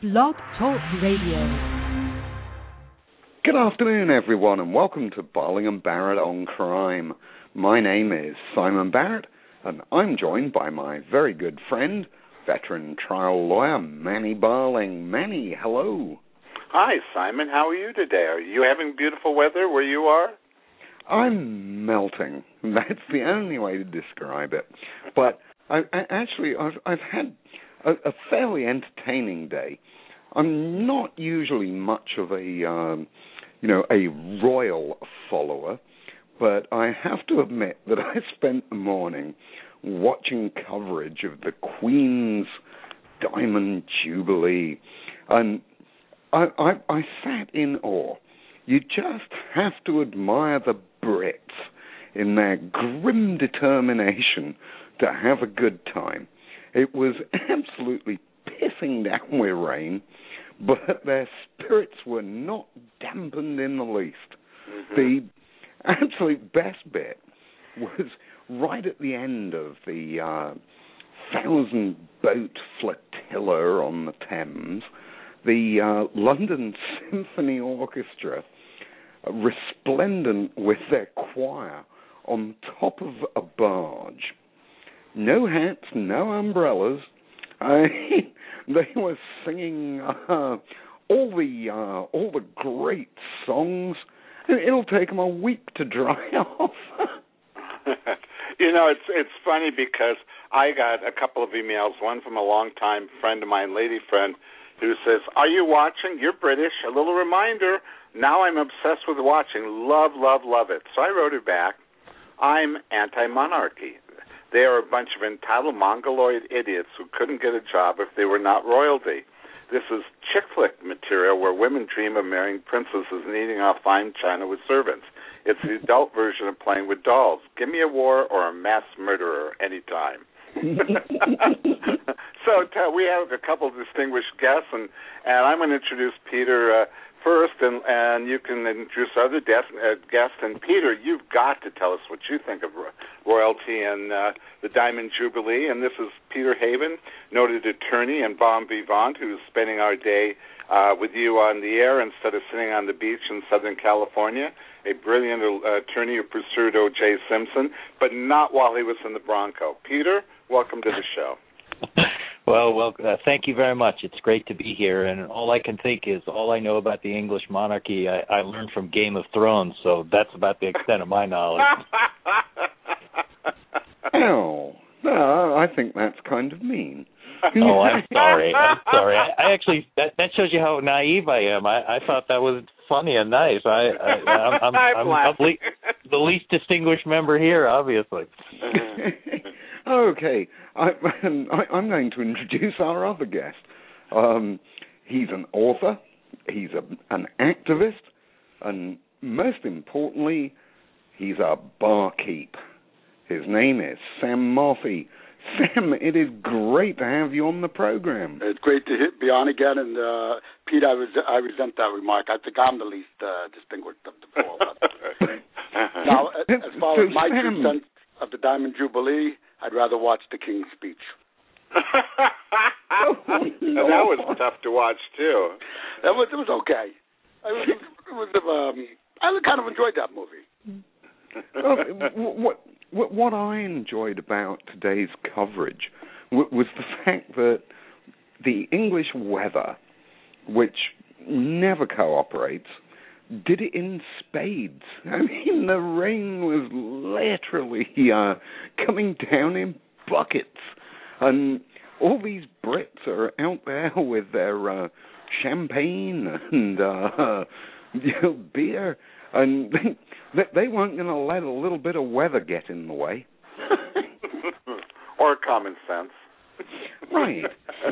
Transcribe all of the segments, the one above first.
Blog Talk Radio. Good afternoon, everyone, and welcome to Barling and Barrett on Crime. My name is Simon Barrett, and I'm joined by my very good friend, veteran trial lawyer Manny Barling. Manny, hello. Hi, Simon. How are you today? Are you having beautiful weather where you are? I'm melting. That's the only way to describe it. But I've had a fairly entertaining day. I'm not usually much of a royal follower, but I have to admit that I spent the morning watching coverage of the Queen's Diamond Jubilee, and I sat in awe. You just have to admire the Brits in their grim determination to have a good time. It was absolutely pissing down with rain, but their spirits were not dampened in the least. Mm-hmm. The absolute best bit was right at the end of the 1,000-boat flotilla on the Thames, the London Symphony Orchestra, resplendent with their choir on top of a barge. No hats, no umbrellas. They were singing all the great songs. It'll take them a week to dry off. It's funny because I got a couple of emails, one from a longtime friend of mine, lady friend, who says, "Are you watching? You're British. A little reminder. Now I'm obsessed with watching. Love, love, love it." So I wrote her back, "I'm anti-monarchy. They are a bunch of entitled mongoloid idiots who couldn't get a job if they were not royalty. This is chick flick material where women dream of marrying princesses and eating off fine china with servants. It's the adult version of playing with dolls. Give me a war or a mass murderer anytime." So we have a couple of distinguished guests, and I'm going to introduce Peter first, and you can introduce other guests. And Peter, you've got to tell us what you think of royalty and the Diamond Jubilee. And this is Peter Haven, noted attorney and bon vivant, who's spending our day with you on the air instead of sitting on the beach in Southern California. A brilliant attorney who pursued O.J. Simpson, but not while he was in the Bronco. Peter, welcome to the show. Well, thank you very much. It's great to be here, and all I can think is all I know about the English monarchy I learned from Game of Thrones, so that's about the extent of my knowledge. Oh, no, I think that's kind of mean. Oh, I'm sorry. I actually, that shows you how naive I am. I thought that was funny and nice. I'm the least distinguished member here, obviously. Okay, I'm going to introduce our other guest. He's an author, he's an activist, and most importantly, he's a barkeep. His name is Sam Morphy. Sam, it is great to have you on the program. It's great to be on again, and Pete, I resent that remark. I think I'm the least distinguished of the four. Now, as far as my 2 cents of the Diamond Jubilee, I'd rather watch the King's speech. That was tough to watch too. It was okay. I kind of enjoyed that movie. What I enjoyed about today's coverage was the fact that the English weather, which never cooperates, did it in spades. I mean, the rain was literally coming down in buckets. And all these Brits are out there with their champagne and beer, and they weren't going to let a little bit of weather get in the way. Or common sense. Right.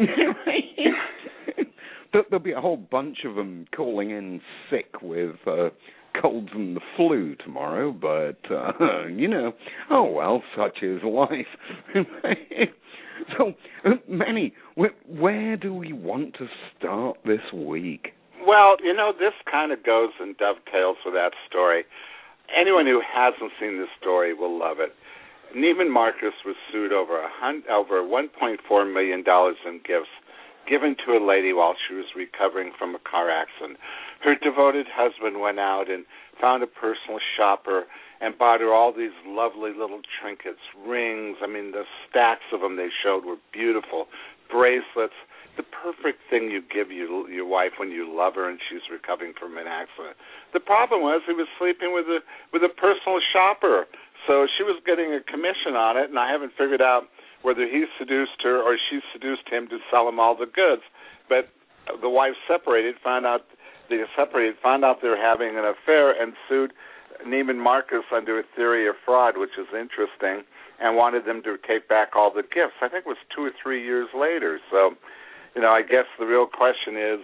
There'll be a whole bunch of them calling in sick with colds and the flu tomorrow, but, oh well, such is life. So, Manny, where do we want to start this week? Well, this kind of goes and dovetails with that story. Anyone who hasn't seen this story will love it. Neiman Marcus was sued over $1.4 million in gifts given to a lady while she was recovering from a car accident. Her devoted husband went out and found a personal shopper and bought her all these lovely little trinkets, rings. I mean, the stacks of them they showed were beautiful, bracelets, the perfect thing you give your wife when you love her and she's recovering from an accident. The problem was he was sleeping with a personal shopper, so she was getting a commission on it, and I haven't figured out whether he seduced her or she seduced him to sell him all the goods. But the wife found out they were having an affair and sued Neiman Marcus under a theory of fraud, which is interesting, and wanted them to take back all the gifts. I think it was 2 or 3 years later. So, I guess the real question is,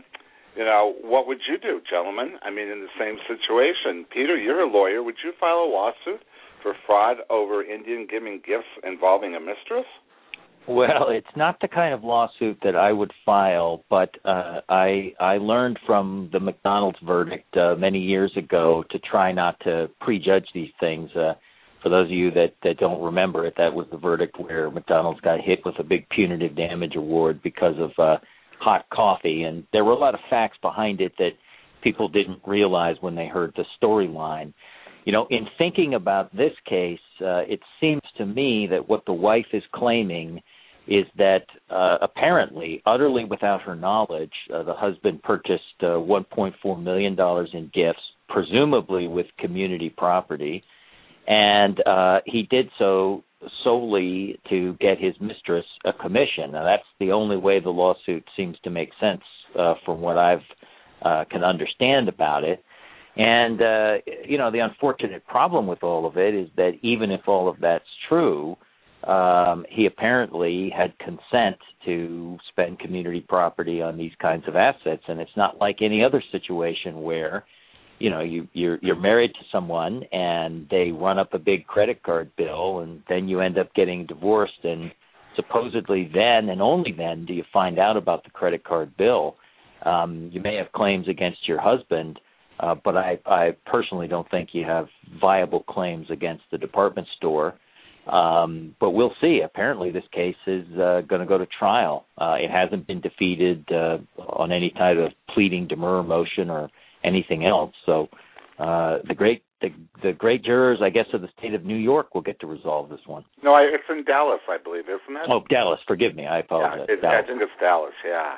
what would you do, gentlemen? I mean, in the same situation. Peter, you're a lawyer. Would you file a lawsuit for fraud over Indian giving gifts involving a mistress? Well, it's not the kind of lawsuit that I would file, but I learned from the McDonald's verdict many years ago to try not to prejudge these things. For those of you that don't remember it, that was the verdict where McDonald's got hit with a big punitive damage award because of hot coffee, and there were a lot of facts behind it that people didn't realize when they heard the storyline. In thinking about this case, it seems to me that what the wife is claiming is that apparently, utterly without her knowledge, the husband purchased $1.4 million in gifts, presumably with community property, and he did so solely to get his mistress a commission. Now, that's the only way the lawsuit seems to make sense from what I've can understand about it. And, the unfortunate problem with all of it is that even if all of that's true, he apparently had consent to spend community property on these kinds of assets. And it's not like any other situation where, you're married to someone and they run up a big credit card bill and then you end up getting divorced, and supposedly then and only then do you find out about the credit card bill. You may have claims against your husband, but I personally don't think you have viable claims against the department store. But we'll see. Apparently this case is going to go to trial. It hasn't been defeated on any type of pleading demurrer motion or anything else. So the great jurors, I guess, of the state of New York will get to resolve this one. No, it's in Dallas, I believe, isn't it? Oh, Dallas. Forgive me. I apologize. Yeah, I think it's Dallas, yeah.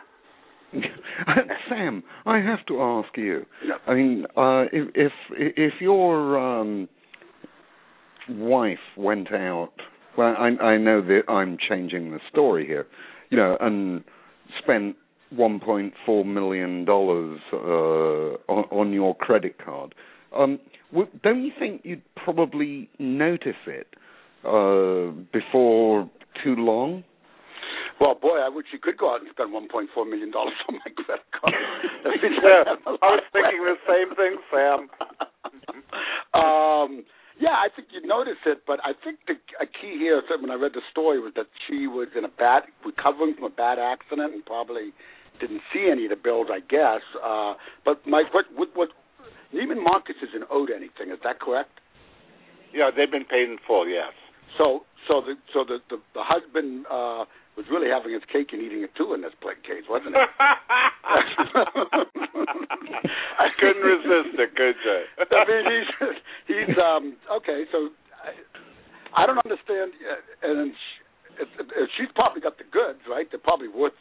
Sam, I have to ask you. I mean, if your wife went out, well, I know that I'm changing the story here, and spent $1.4 million on your credit card. Don't you think you'd probably notice it before too long? Well, boy, I wish you could go out and spend $1.4 million on my credit card. I was thinking the same thing, Sam. Yeah, I think you'd notice it, but I think a key here, when I read the story, was that she was recovering from a bad accident and probably didn't see any of the bills, I guess. But Mike, what Neiman Marcus isn't owed anything. Is that correct? Yeah, they've been paid in full. Yes. So the husband was really having his cake and eating it too in this case, wasn't it? I couldn't resist it, could you? I mean, he's okay. So I don't understand. And she's probably got the goods, right? They're probably worth.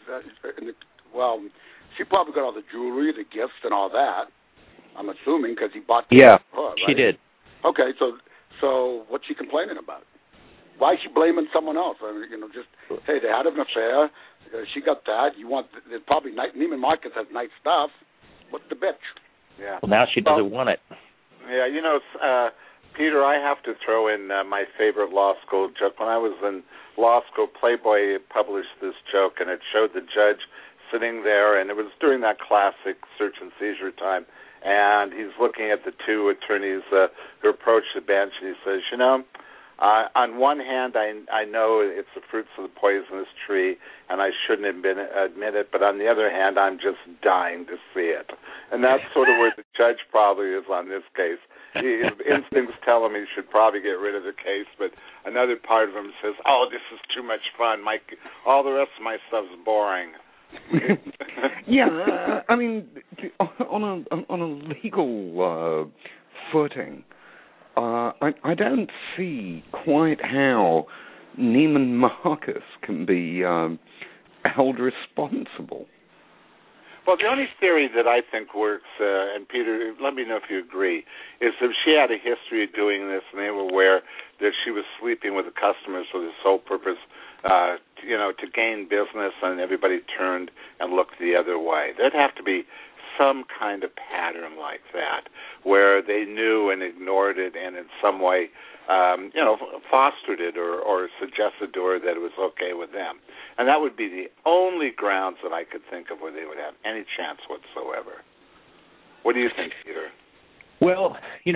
She probably got all the jewelry, the gifts, and all that. I'm assuming because he bought. Yeah, right? She did. Okay, so what's she complaining about? Why is she blaming someone else? I mean, hey, they had an affair. She got that. Probably Neiman Marcus has nice stuff. What's the bitch? Yeah. Well, now she doesn't want it. Yeah, Peter, I have to throw in my favorite law school joke. When I was in law school, Playboy published this joke, and it showed the judge sitting there, and it was during that classic search and seizure time, and he's looking at the two attorneys who approach the bench, and he says, on one hand, I know it's the fruits of the poisonous tree, and I shouldn't admit it, but on the other hand, I'm just dying to see it. And that's sort of where the judge probably is on this case. His instincts tell him he should probably get rid of the case, but another part of him says, oh, this is too much fun. All the rest of my stuff's boring. Yeah, I mean, on a legal footing, I don't see quite how Neiman Marcus can be held responsible. Well, the only theory that I think works, and Peter, let me know if you agree, is if she had a history of doing this and they were aware that she was sleeping with the customers for the sole purpose, to gain business, and everybody turned and looked the other way. There'd have to be some kind of pattern like that where they knew and ignored it and in some way, fostered it or suggested to her that it was okay with them. And that would be the only grounds that I could think of where they would have any chance whatsoever. What do you think, Peter? Well,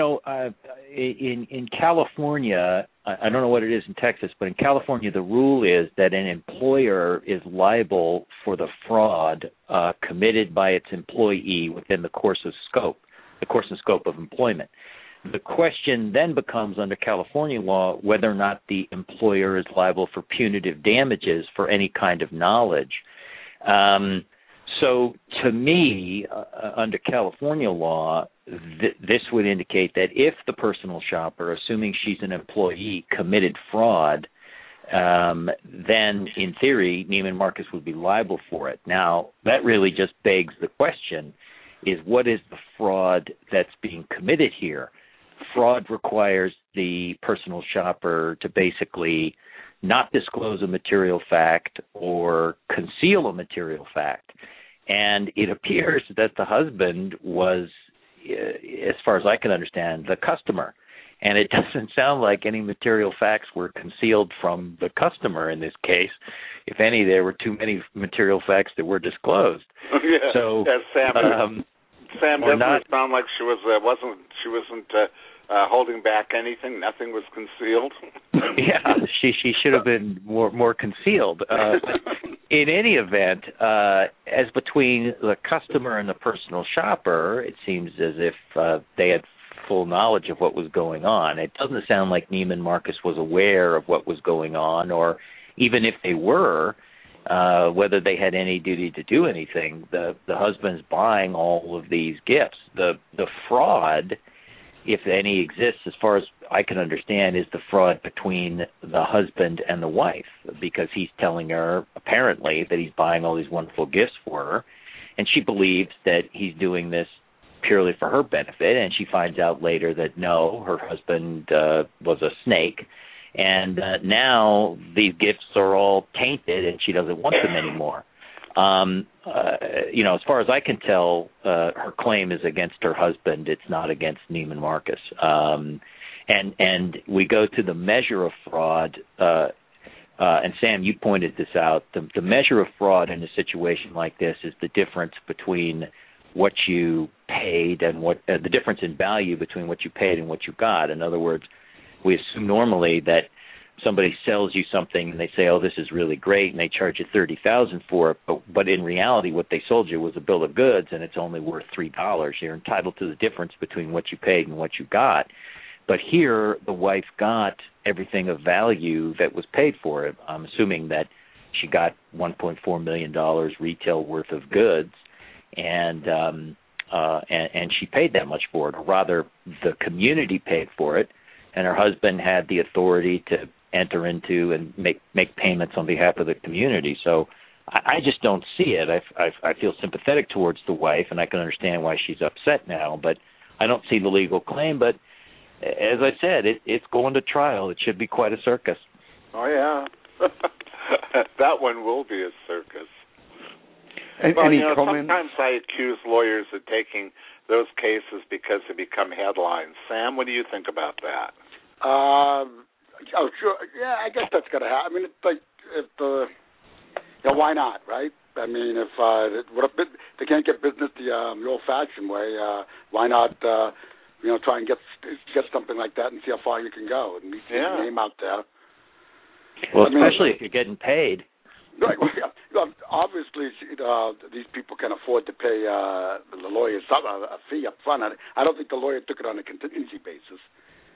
in California, I don't know what it is in Texas, but in California the rule is that an employer is liable for the fraud committed by its employee within the course and scope of employment. The question then becomes, under California law, whether or not the employer is liable for punitive damages for any kind of knowledge. So to me, under California law, this would indicate that if the personal shopper, assuming she's an employee, committed fraud, then in theory, Neiman Marcus would be liable for it. Now, that really just begs the question, is what is the fraud that's being committed here? Fraud requires the personal shopper to basically not disclose a material fact or conceal a material fact. And it appears that the husband was, as far as I can understand, the customer. And it doesn't sound like any material facts were concealed from the customer in this case. If any, there were too many material facts that were disclosed. Yeah. So, Sam doesn't sound like she wasn't holding back anything. Nothing was concealed. Yeah, she should have been more concealed. In any event, as between the customer and the personal shopper, it seems as if they had full knowledge of what was going on. It doesn't sound like Neiman Marcus was aware of what was going on, or even if they were, whether they had any duty to do anything. The husband's buying all of these gifts. The fraud, if any exists, as far as I can understand, is the fraud between the husband and the wife, because he's telling her, apparently, that he's buying all these wonderful gifts for her, and she believes that he's doing this purely for her benefit, and she finds out later that no, her husband was a snake, and now these gifts are all tainted, and she doesn't want them anymore. As far as I can tell, her claim is against her husband. It's not against Neiman Marcus. And we go to the measure of fraud, and Sam, you pointed this out. The measure of fraud in a situation like this is the difference between what you paid and what the difference in value between what you paid and what you got. In other words, we assume normally that somebody sells you something and they say, "Oh, this is really great," and they charge you $30,000 for it. But in reality, what they sold you was a bill of goods, and it's only worth $3. You're entitled to the difference between what you paid and what you got. But here, the wife got everything of value that was paid for it. I'm assuming that she got $1.4 million retail worth of goods, and she paid that much for it, or rather, the community paid for it, and her husband had the authority to enter into and make payments on behalf of the community. So I just don't see it. I feel sympathetic towards the wife, and I can understand why she's upset now, but I don't see the legal claim. But as I said, it's going to trial. It should be quite a circus. Oh, yeah. That one will be a circus. Any comments? Sometimes I accuse lawyers of taking those cases because they become headlines. Sam, what do you think about that? Sure. Yeah, I guess that's going to happen. I mean, it's like, why not, right? I mean, if they can't get business the old-fashioned way, why not, try and get something like that and see how far you can go and get your name out there. Well, especially if you're getting paid. Right. Well, obviously, these people can afford to pay the lawyers a fee up front. I don't think the lawyer took it on a contingency basis.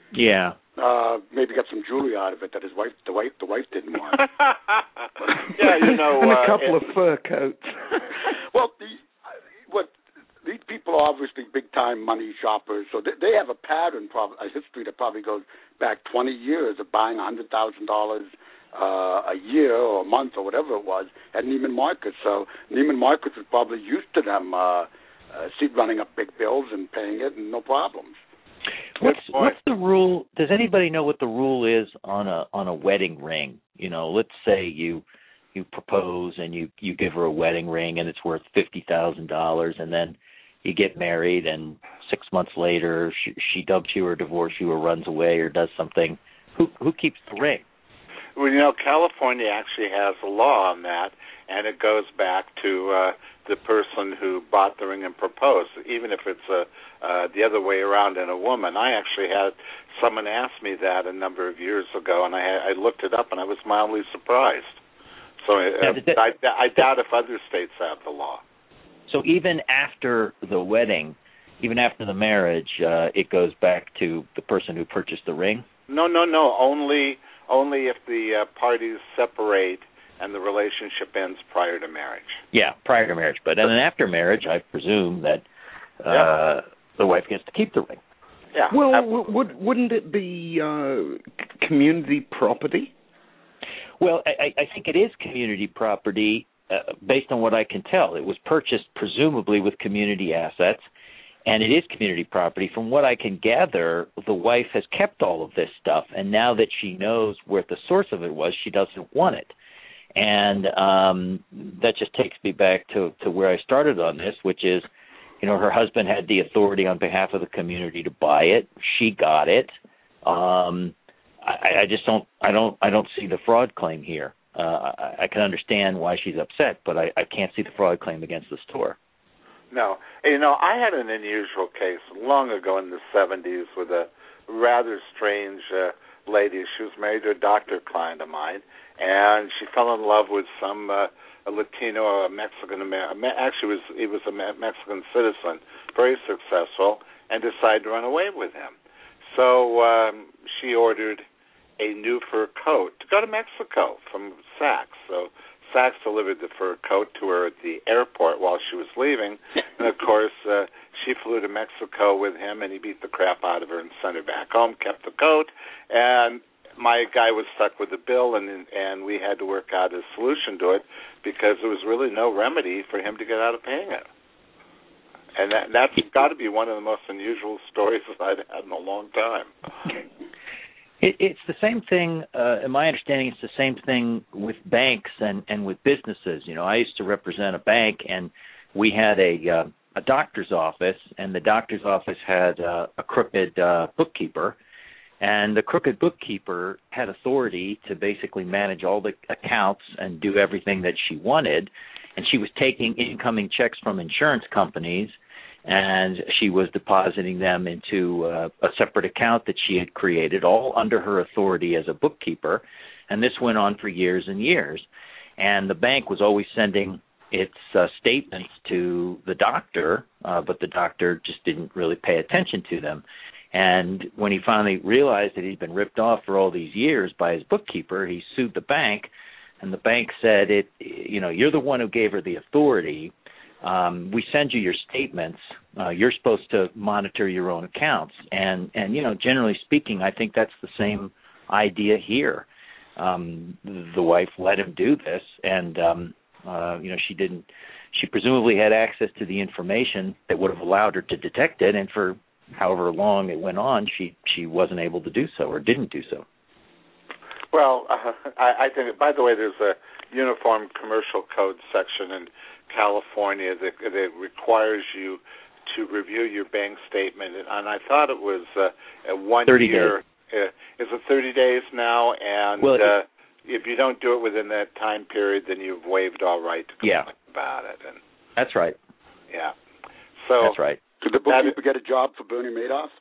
Yeah. Maybe got some jewelry out of it that the wife didn't want. Yeah, you know, and a couple of fur coats. Well, these people are obviously big-time money shoppers, so they have a pattern, a history that probably goes back 20 years of buying $100,000 a year or a month or whatever it was at Neiman Marcus. So Neiman Marcus was probably used to them running up big bills and paying it, and no problems. What's the rule? Does anybody know what the rule is on a wedding ring? You know, let's say you propose and you give her a wedding ring and it's worth $50,000, and then you get married and 6 months later she dumps you or divorces you or runs away or does something. Who keeps the ring? Well, you know, California actually has a law on that, and it goes back to the person who bought the ring and proposed, even if it's the other way around in a woman. I actually had someone ask me that a number of years ago, and I looked it up, and I was mildly surprised. So I doubt if other states have the law. So even after the wedding, even after the marriage, it goes back to the person who purchased the ring? No. Only if the parties separate and the relationship ends prior to marriage. Yeah, prior to marriage. But then after marriage, I presume that the wife gets to keep the ring. Yeah. Well, wouldn't it be community property? Well, I think it is community property based on what I can tell. It was purchased presumably with community assets, and it is community property. From what I can gather, the wife has kept all of this stuff, and now that she knows where the source of it was, she doesn't want it. And that just takes me back to where I started on this, which is, you know, her husband had the authority on behalf of the community to buy it. She got it. I just don't see the fraud claim here. I can understand why she's upset, but I can't see the fraud claim against the store. No. You know, I had an unusual case long ago in the 70s with a rather strange lady. She was married to a doctor client of mine, and she fell in love with some a Latino or a Mexican American. Actually, he was a Mexican citizen, very successful, and decided to run away with him. So she ordered a new fur coat to go to Mexico from Saks. So Saks delivered the fur coat to her at the airport while she was leaving. And, of course, she flew to Mexico with him, and he beat the crap out of her and sent her back home, kept the coat. And my guy was stuck with the bill, and we had to work out a solution to it because there was really no remedy for him to get out of paying it. And that's got to be one of the most unusual stories that I've had in a long time. It's the same thing, in my understanding, it's the same thing with banks and with businesses. You know, I used to represent a bank, and we had a doctor's office, and the doctor's office had a crooked bookkeeper, and the crooked bookkeeper had authority to basically manage all the accounts and do everything that she wanted, and she was taking incoming checks from insurance companies, and she was depositing them into a separate account that she had created, all under her authority as a bookkeeper. And this went on for years and years. And the bank was always sending its statements to the doctor, but the doctor just didn't really pay attention to them. And when he finally realized that he'd been ripped off for all these years by his bookkeeper, he sued the bank. And the bank said, you're the one who gave her the authority. We send you your statements. You're supposed to monitor your own accounts. And generally speaking, I think that's the same idea here. The wife let him do this, and, she presumably had access to the information that would have allowed her to detect it, and for however long it went on, she wasn't able to do so or didn't do so. Well, I think, by the way, there's a Uniform Commercial Code section in California that requires you to review your bank statement, and I thought it was a 1 year. Is it 30 days now? And if you don't do it within that time period, then you've waived all right to complain about it. And that's right. Yeah. So that's right. Did the bookkeeper get a job for Bernie Madoff?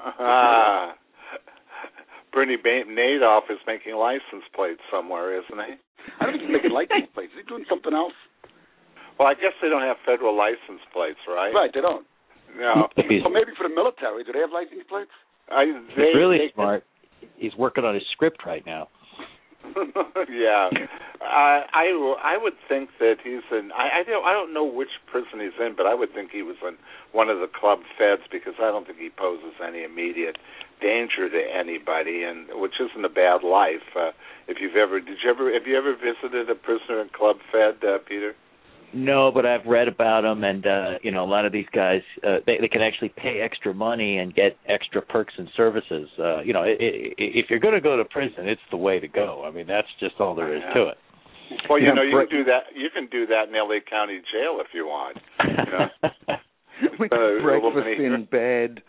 Bernie Madoff is making license plates somewhere, isn't he? I don't think he's making license plates. Is he doing something else? Well, I guess they don't have federal license plates, right? Right, they don't. No. Well, maybe for the military. Do they have license plates? He's really smart. He's working on his script right now. Yeah, I would think that he's in. I don't know which prison he's in, but I would think he was in one of the club feds because I don't think he poses any immediate danger to anybody, and which isn't a bad life. If you've ever, have you ever visited a prisoner in club fed, Peter? No, but I've read about them, and a lot of these guys they can actually pay extra money and get extra perks and services. If you're going to go to prison, it's the way to go. I mean, that's just all there is to it. Well, you can do that. You can do that in L.A. County Jail if you want. Breakfast in bed.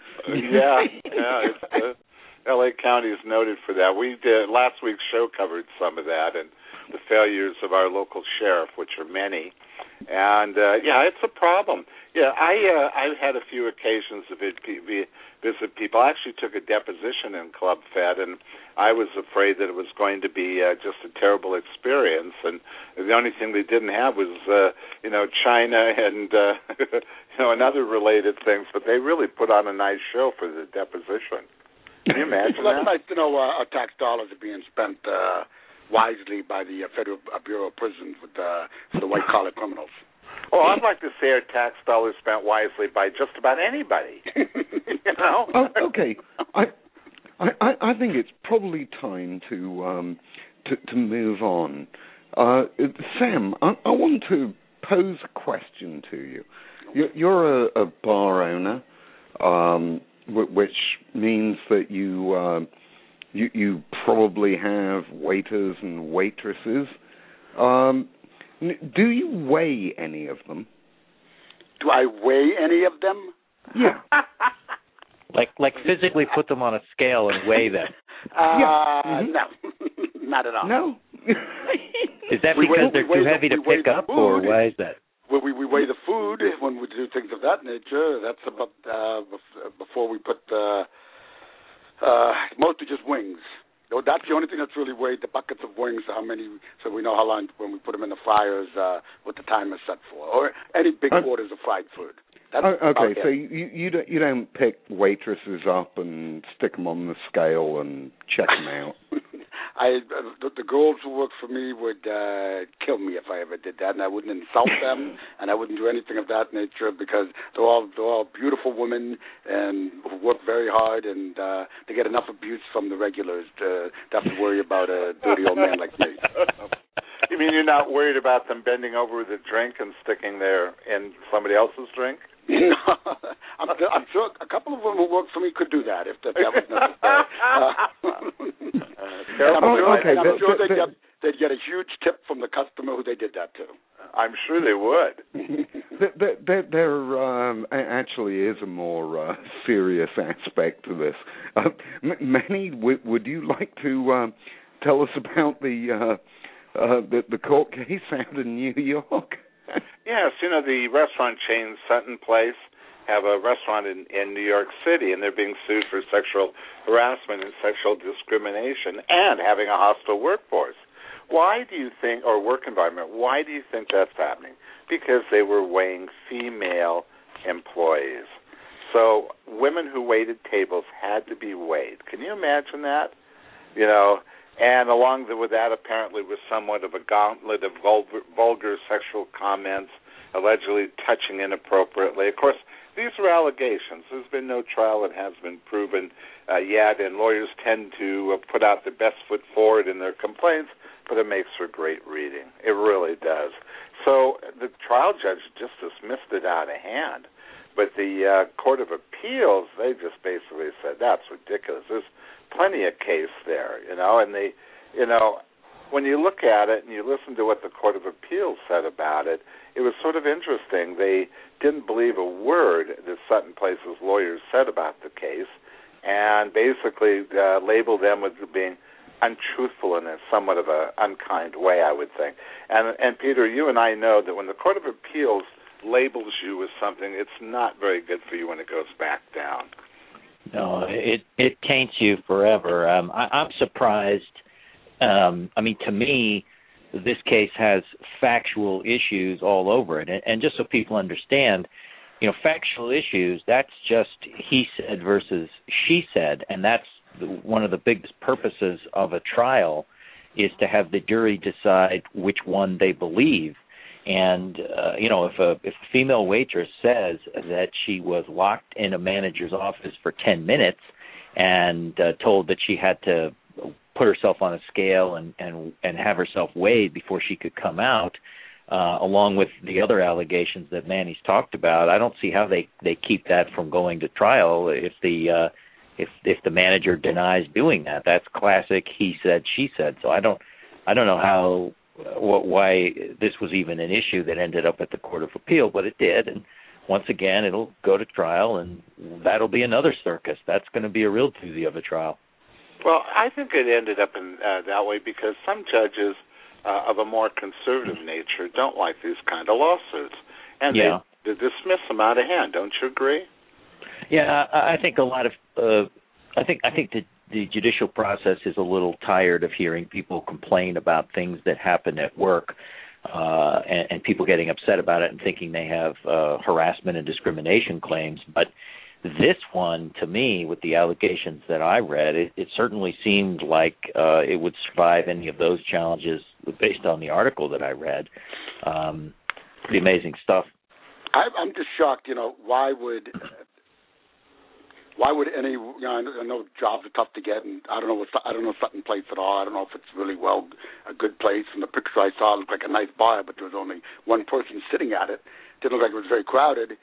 L.A. County is noted for that. We did last week's show covered some of that and the failures of our local sheriff, which are many. And it's a problem. Yeah, I've had a few occasions to visit people. I actually took a deposition in Club Fed, and I was afraid that it was going to be just a terrible experience. And the only thing they didn't have was, China and and other related things. But they really put on a nice show for the deposition. Can you imagine that? It's nice to know our tax dollars are being spent wisely by the Federal Bureau of Prisons for the white-collar criminals. Well, I'd like to see our tax dollars spent wisely by just about anybody. Oh, okay. I think it's probably time to move on. Sam, I want to pose a question to you. You're a bar owner, which means that you probably have waiters and waitresses. Do you weigh any of them? Do I weigh any of them? Yeah. like physically put them on a scale and weigh them? No, not at all. No? Is that because they're too heavy to pick up, or why is that? We weigh the food when we do things of that nature. That's about before we put mostly just wings. That's the only thing that's really weighed, the buckets of wings, how many, so we know how long when we put them in the fryers, what the time is set for, or any big orders of fried food. That's okay, so you don't pick waitresses up and stick them on the scale and check them out. The girls who work for me would kill me if I ever did that, and I wouldn't insult them, and I wouldn't do anything of that nature because they're all beautiful women and who work very hard, and they get enough abuse from the regulars to have to worry about a dirty old man like me. You mean you're not worried about them bending over with a drink and sticking there in somebody else's drink? No, I'm sure a couple of them who work for me could do that if that was necessary. I'm sure they'd get a huge tip from the customer who they did that to. I'm sure they would. There actually is a more serious aspect to this. Manny, would you like to tell us about the court case out in New York? Yes, the restaurant chain Sutton Place have a restaurant in New York City, and they're being sued for sexual harassment and sexual discrimination and having a hostile workforce. Why do you think, or work environment, why do you think that's happening? Because they were weighing female employees. So women who waited tables had to be weighed. Can you imagine that? And along with that, apparently, was somewhat of a gauntlet of vulgar sexual comments, allegedly touching inappropriately. Of course, these are allegations. There's been no trial that has been proven yet, and lawyers tend to put out their best foot forward in their complaints, but it makes for great reading. It really does. So the trial judge just dismissed it out of hand. But the Court of Appeals, they just basically said, that's ridiculous. There's plenty of case there, and they, when you look at it and you listen to what the Court of Appeals said about it, it was sort of interesting. They didn't believe a word that Sutton Place's lawyers said about the case, and basically labeled them as being untruthful in a somewhat of an unkind way, I would think. And Peter, you and I know that when the Court of Appeals labels you as something, it's not very good for you when it goes back down. No, it taints you forever. I'm surprised. To me, this case has factual issues all over it. And just so people understand, factual issues, that's just he said versus she said, and that's one of the biggest purposes of a trial is to have the jury decide which one they believe. And, if a female waitress says that she was locked in a manager's office for 10 minutes and told that she had to put herself on a scale and have herself weighed before she could come out, along with the other allegations that Manny's talked about, I don't see how they keep that from going to trial if the manager denies doing that. That's classic he said, she said. So I don't know why this was even an issue that ended up at the Court of Appeal, but it did. And once again, it'll go to trial, and that'll be another circus. That's going to be a real doozy of a trial. Well, I think it ended up in that way because some judges of a more conservative nature don't like these kind of lawsuits, and they dismiss them out of hand. Don't you agree? Yeah, I think a lot of I think the judicial process is a little tired of hearing people complain about things that happen at work, and people getting upset about it and thinking they have harassment and discrimination claims. But this one, to me, with the allegations that I read, it certainly seemed like it would survive any of those challenges based on the article that I read. Pretty amazing stuff. I'm just shocked. Why would any? I know jobs are tough to get, and I don't know Sutton Place at all. I don't know if it's really a good place. From the picture I saw, it looked like a nice bar, but there was only one person sitting at it. Didn't look like it was very crowded.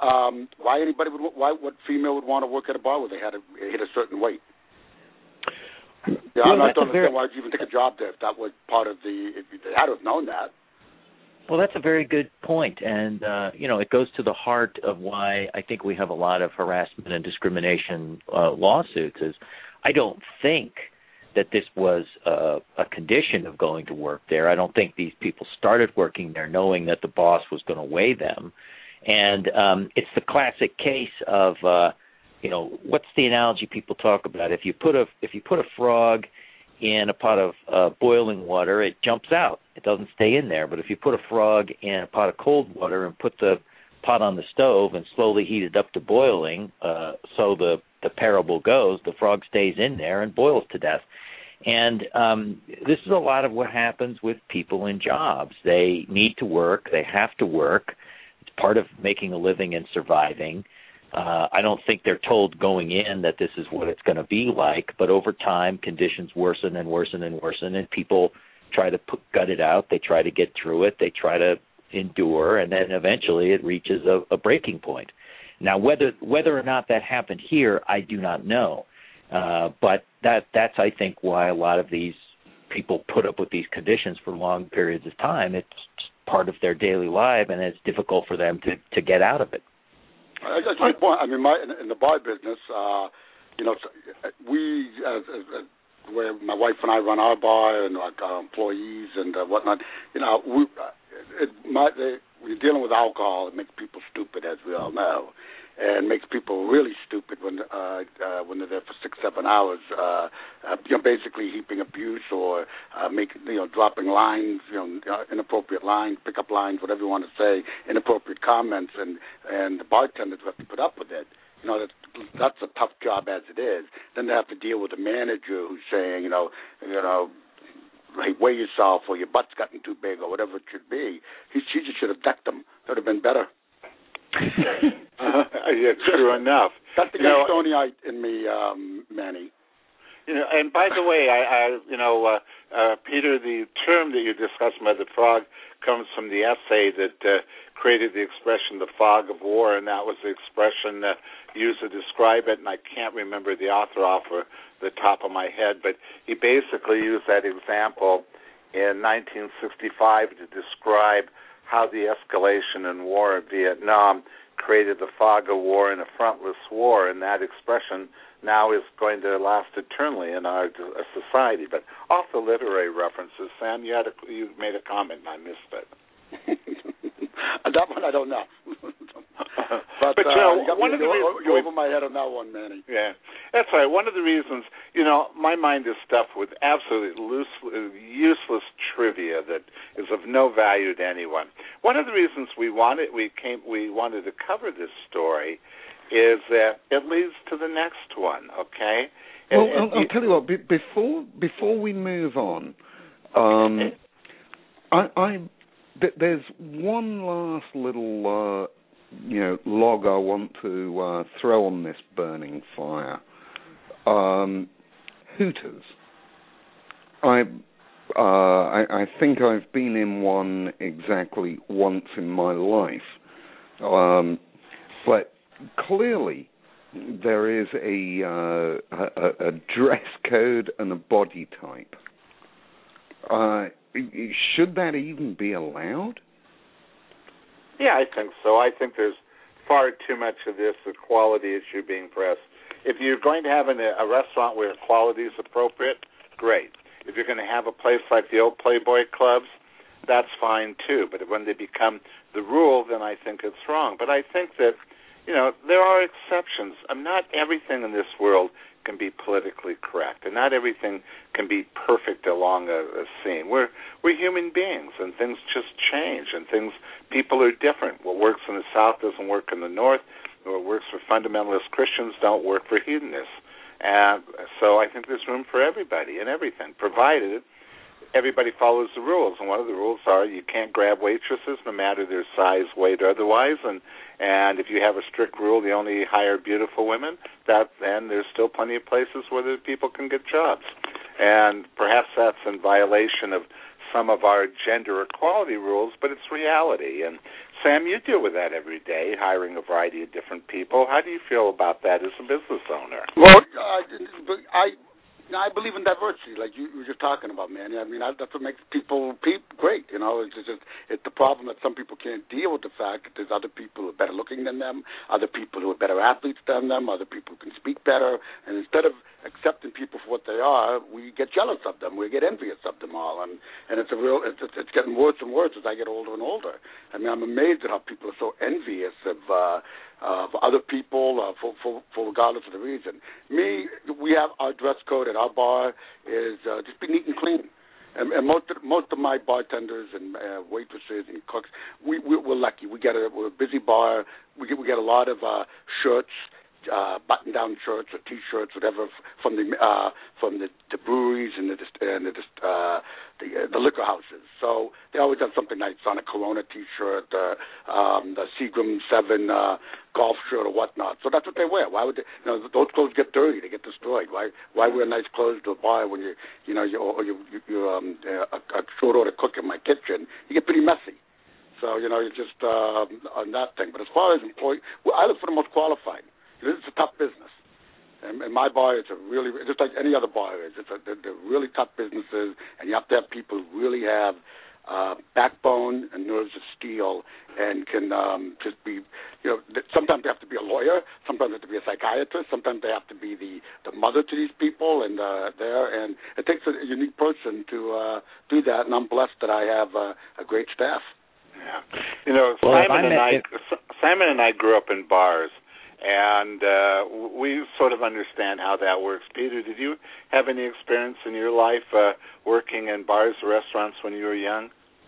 What female would want to work at a bar where they had to hit a certain weight? Yeah, I don't understand why you even take a job there if that was part of if they had to have known that. Well, that's a very good point, and it goes to the heart of why I think we have a lot of harassment and discrimination lawsuits. Is I don't think that this was a condition of going to work there. I don't think these people started working there knowing that the boss was going to weigh them. And it's the classic case of, what's the analogy people talk about? If you put a frog in a pot of boiling water, it jumps out. It doesn't stay in there. But if you put a frog in a pot of cold water and put the pot on the stove and slowly heat it up to boiling, so the parable goes, the frog stays in there and boils to death. And this is a lot of what happens with people in jobs. They need to work. They have to work. It's part of making a living and surviving. I don't think they're told going in that this is what it's going to be like, but over time, conditions worsen and worsen and worsen, and people try to gut it out. They try to get through it. They try to endure, and then eventually it reaches a breaking point. Now, whether or not that happened here, I do not know. But that's, I think, why a lot of these people put up with these conditions for long periods of time. It's part of their daily life, and it's difficult for them to get out of it. That's my point. I mean, in the bar business, we, where my wife and I run our bar and our employees and whatnot, when you're dealing with alcohol, it makes people stupid, as we all know. And makes people really stupid when they're there for 6-7 hours, basically heaping abuse or dropping lines, inappropriate lines, pickup lines, whatever you want to say, inappropriate comments, and the bartenders have to put up with it. That's a tough job as it is. Then they have to deal with the manager who's saying, hey, weigh yourself, or your butt's gotten too big, or whatever it should be. She just should have decked them. That would have been better. Yeah, true enough. That's the Gastoniite in me, Manny. And by the way, Peter, the term that you're discussing about the frog comes from the essay that created the expression "the fog of war," and that was the expression used to describe it. And I can't remember the author off the top of my head, but he basically used that example in 1965 to describe how the escalation in war in Vietnam created the fog of war and a frontless war, and that expression now is going to last eternally in our society. But off the literary references, Sam, you made a comment and I missed it. That one I don't know. But you know, one of the reasons you're over my head on that one, Manny. Yeah, that's right. One of the reasons, you know, my mind is stuffed with absolutely useless trivia that is of no value to anyone. One of the reasons we wanted to cover this story is that it leads to the next one. Okay. Well, I'll tell you what. Before we move on, there's one last little log I want to throw on this burning fire. Hooters. I think I've been in one exactly once in my life, but clearly there is a dress code and a body type. Should that even be allowed? Yeah, I think so. I think there's far too much of this equality issue being pressed. If you're going to have a restaurant where quality is appropriate, great. If you're going to have a place like the old Playboy clubs, that's fine too. But when they become the rule, then I think it's wrong. But I think that, you know, there are exceptions. Not everything in this world can be politically correct, and not everything can be perfect along a scene. We're human beings, and things just change, and people are different. What works in the South doesn't work in the North. What works for fundamentalist Christians don't work for hedonists. And so I think there's room for everybody and everything, provided everybody follows the rules. And one of the rules are you can't grab waitresses no matter their size, weight, or otherwise. And if you have a strict rule, you only hire beautiful women, then there's still plenty of places where the people can get jobs. And perhaps that's in violation of some of our gender equality rules, but it's reality. And Sam, you deal with that every day, hiring a variety of different people. How do you feel about that as a business owner? Well, I believe in diversity, like you were just talking about, man. I mean, that's what makes people great. You know, it's the problem that some people can't deal with the fact that there's other people who are better looking than them, other people who are better athletes than them, other people who can speak better. And instead of accepting people for what they are, we get jealous of them. We get envious of them all, and it's getting worse and worse as I get older and older. I mean, I'm amazed at how people are so envious of other people for regardless of the reason. We have our dress code at our bar is just be neat and clean. And most of my bartenders and waitresses and cooks, we're lucky. We're a busy bar. We get a lot of shirts, button-down shirts or T-shirts, whatever, from the breweries and the liquor houses. So they always have something nice on a Corona T-shirt, the Seagram 7 golf shirt or whatnot. So that's what they wear. Why would they? You know, those clothes get dirty, they get destroyed. Why wear nice clothes to a bar when you're a short order cook in my kitchen? You get pretty messy. So you know, you're just on that thing. But as far as employee, I look for the most qualified. This is a tough business. And my bar is just like any other bar is. They're really tough businesses, and you have to have people who really have backbone and nerves of steel and can just be, you know, sometimes they have to be a lawyer, sometimes they have to be a psychiatrist, sometimes they have to be the mother to these people, and and it takes a unique person to do that, and I'm blessed that I have a great staff. Yeah. You know, Simon and I grew up in bars. And we sort of understand how that works. Peter, did you have any experience in your life working in bars or restaurants when you were young?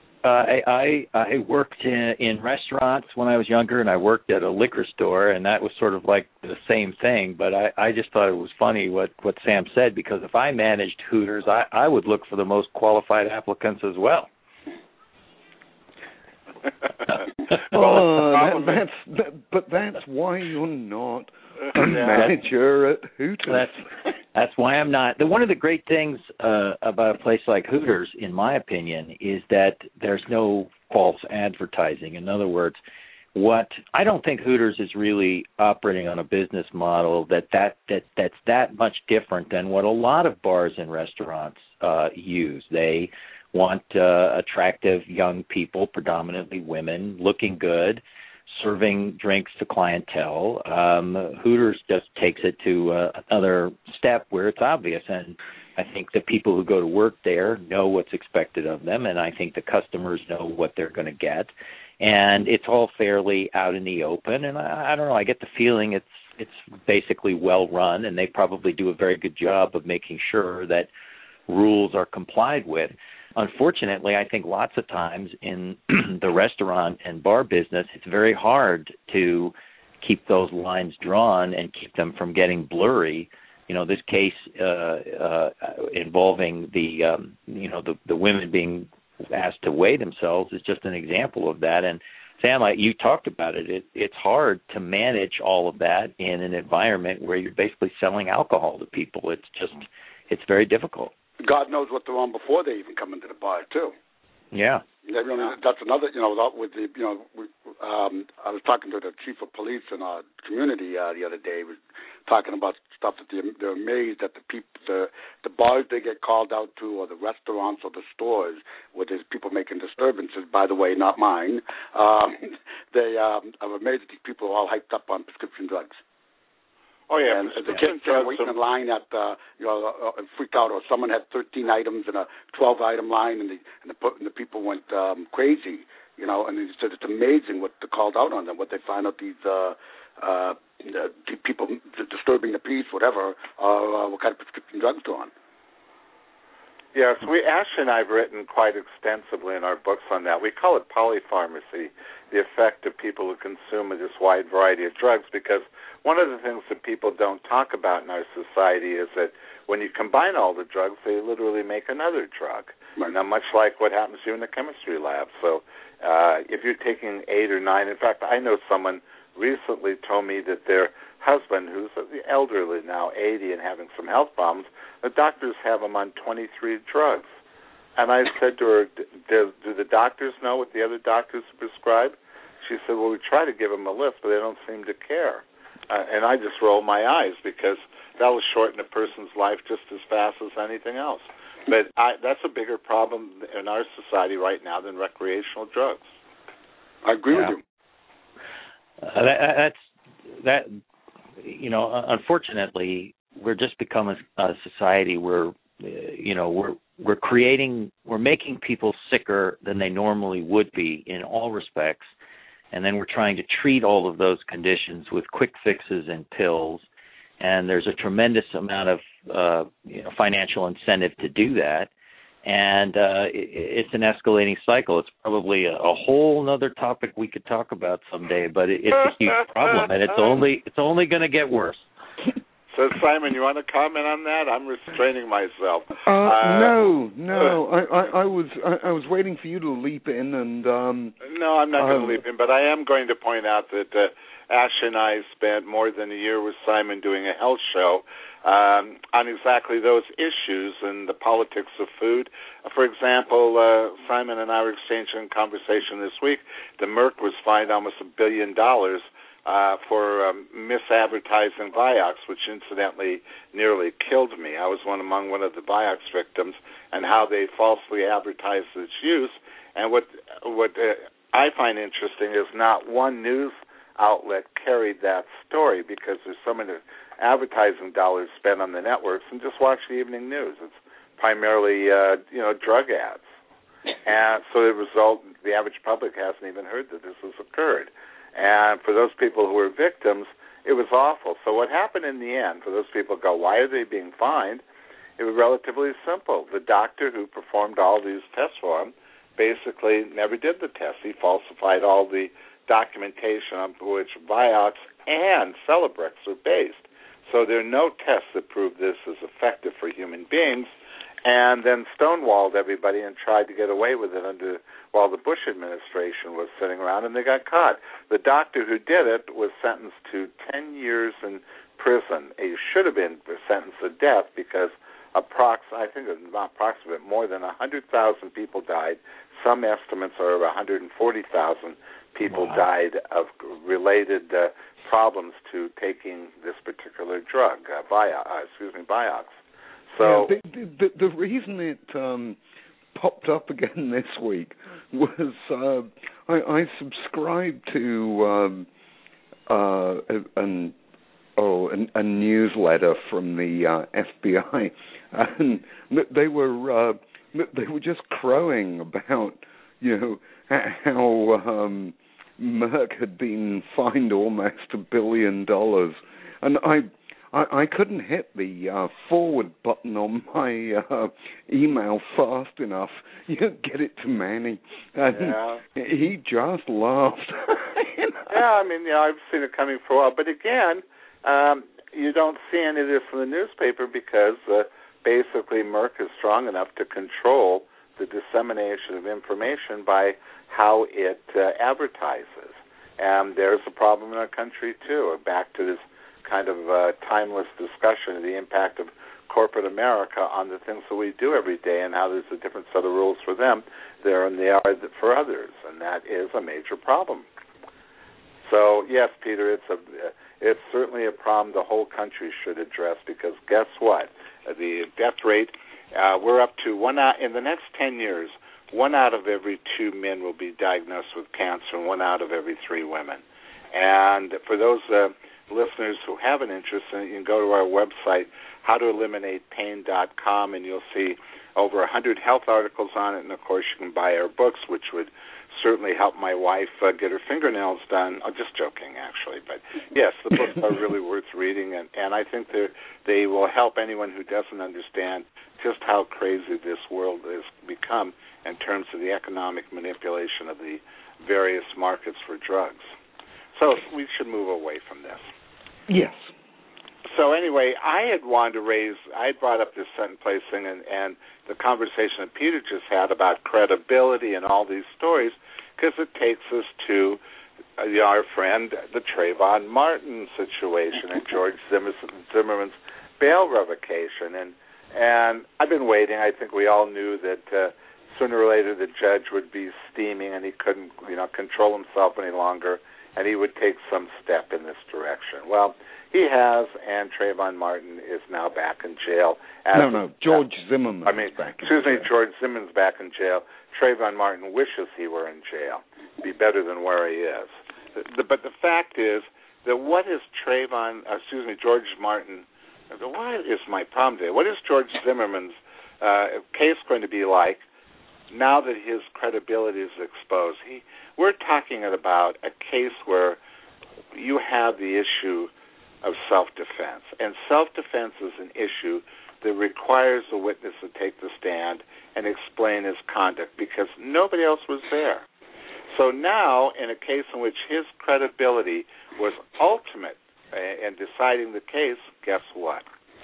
I worked in restaurants when I was younger, and I worked at a liquor store, and that was sort of like the same thing. But I just thought it was funny what Sam said, because if I managed Hooters, I would look for the most qualified applicants as well. That's why you're not a manager at Hooters. That's why I'm not. One of the great things about a place like Hooters, in my opinion, is that there's no false advertising. In other words, I don't think Hooters is really operating on a business model that's that much different than what a lot of bars and restaurants use. They want attractive young people, predominantly women, looking good, serving drinks to clientele. Hooters just takes it to another step where it's obvious, and I think the people who go to work there know what's expected of them, and I think the customers know what they're going to get. and it's all fairly out in the open. And I don't know, I get the feeling it's basically well run, and they probably do a very good job of making sure that rules are complied with. Unfortunately, I think lots of times in the restaurant and bar business, it's very hard to keep those lines drawn and keep them from getting blurry. You know, this case involving the women being asked to weigh themselves is just an example of that. And Sam, you talked about it. It's hard to manage all of that in an environment where you're basically selling alcohol to people. It's very difficult. God knows what they're on before they even come into the bar, too. Yeah. That's another, with the, I was talking to the chief of police in our community the other day. He was talking about stuff that they're amazed that the bars they get called out to, or the restaurants or the stores where there's people making disturbances, by the way, not mine. They are amazed that these people are all hyped up on prescription drugs. Oh, yeah. And the kids are waiting in line at, freaked out, or someone had 13 items in a 12-item line, and the people went crazy, and they said it's amazing what they called out on them, what they find out these people disturbing the peace, whatever, what kind of prescription drugs they're on. Yes, Ash and I have written quite extensively in our books on that. We call it polypharmacy, the effect of people who consume this wide variety of drugs, because one of the things that people don't talk about in our society is that when you combine all the drugs, they literally make another drug. Right. Now, much like what happens to you in the chemistry lab. So if you're taking 8 or 9, in fact, I know someone recently told me that their husband, who's elderly now, 80, and having some health problems, the doctors have him on 23 drugs. And I said to her, do the doctors know what the other doctors prescribe? She said, well, we try to give them a list, but they don't seem to care. And I just roll my eyes, because that will shorten a person's life just as fast as anything else. But that's a bigger problem in our society right now than recreational drugs. I agree with you. Unfortunately, we're just become a society where, we're making people sicker than they normally would be in all respects. And then we're trying to treat all of those conditions with quick fixes and pills. And there's a tremendous amount of financial incentive to do that. And it's an escalating cycle. It's probably a whole other topic we could talk about someday, but it's a huge problem, and it's only going to get worse. So, Simon, you want to comment on that? I'm restraining myself. No. I was waiting for you to leap in, and no, I'm not going to leap in, but I am going to point out that Ash and I spent more than a year with Simon doing a health show on exactly those issues and the politics of food. For example, Simon and I were exchanging a conversation this week. The Merck was fined almost $1 billion for misadvertising Vioxx, which incidentally nearly killed me. I was among one of the Vioxx victims, and how they falsely advertised its use. And what I find interesting is not one news outlet carried that story, because there's so many advertising dollars spent on the networks, and just watch the evening news. It's primarily drug ads, and so the result, the average public hasn't even heard that this has occurred. And for those people who were victims, it was awful. So what happened in the end, for those people who go, why are they being fined? It was relatively simple. The doctor who performed all these tests for him basically never did the test. He falsified all the documentation on which Vioxx and Celebrex are based. So there are no tests that prove this is effective for human beings, and then stonewalled everybody and tried to get away with it while the Bush administration was sitting around, and they got caught. The doctor who did it was sentenced to 10 years in prison. He should have been sentenced to death, because approximately more than 100,000 people died. Some estimates are 140,000 people died of related problems to taking this particular drug, Vioxx. So the reason it popped up again this week was I subscribed to a newsletter from the FBI, and they were just crowing about how Merck had been fined almost $1 billion, and I couldn't hit the forward button on my email fast enough. Get it to Manny. And he just laughed. Yeah, I mean, I've seen it coming for a while. But again, you don't see any of this in the newspaper because basically Merck is strong enough to control the dissemination of information by how it advertises. And there's a problem in our country, too. Back to this kind of timeless discussion of the impact of corporate America on the things that we do every day and how there's a different set of rules for them there than they are for others, and that is a major problem. So, yes, Peter, it's certainly a problem the whole country should address because guess what? The death rate, we're up to in the next 10 years, 1 out of every 2 men will be diagnosed with cancer and 1 out of every 3 women. And for those listeners who have an interest, you can go to our website, howtoeliminatepain.com, and you'll see over 100 health articles on it. And, of course, you can buy our books, which would certainly help my wife get her fingernails done. I'm just joking, actually. But, yes, the books are really worth reading, and I think they will help anyone who doesn't understand just how crazy this world has become in terms of the economic manipulation of the various markets for drugs. So we should move away from this. Yes. So anyway, I had brought up this sentence place thing and the conversation that Peter just had about credibility and all these stories because it takes us to our friend, the Trayvon Martin situation and George Zimmerman's bail revocation. And I've been waiting. I think we all knew that sooner or later the judge would be steaming and he couldn't control himself any longer, and he would take some step in this direction. Well, he has, and Trayvon Martin is now back in jail. George Zimmerman. George Zimmerman's back in jail. Trayvon Martin wishes he were in jail. Be better than where he is. But the fact is that what is George Martin, why is my problem today? What is George Zimmerman's case going to be like now that his credibility is exposed? We're talking about a case where you have the issue of self-defense. And self-defense is an issue that requires the witness to take the stand and explain his conduct because nobody else was there. So now, in a case in which his credibility was ultimate in deciding the case, guess what?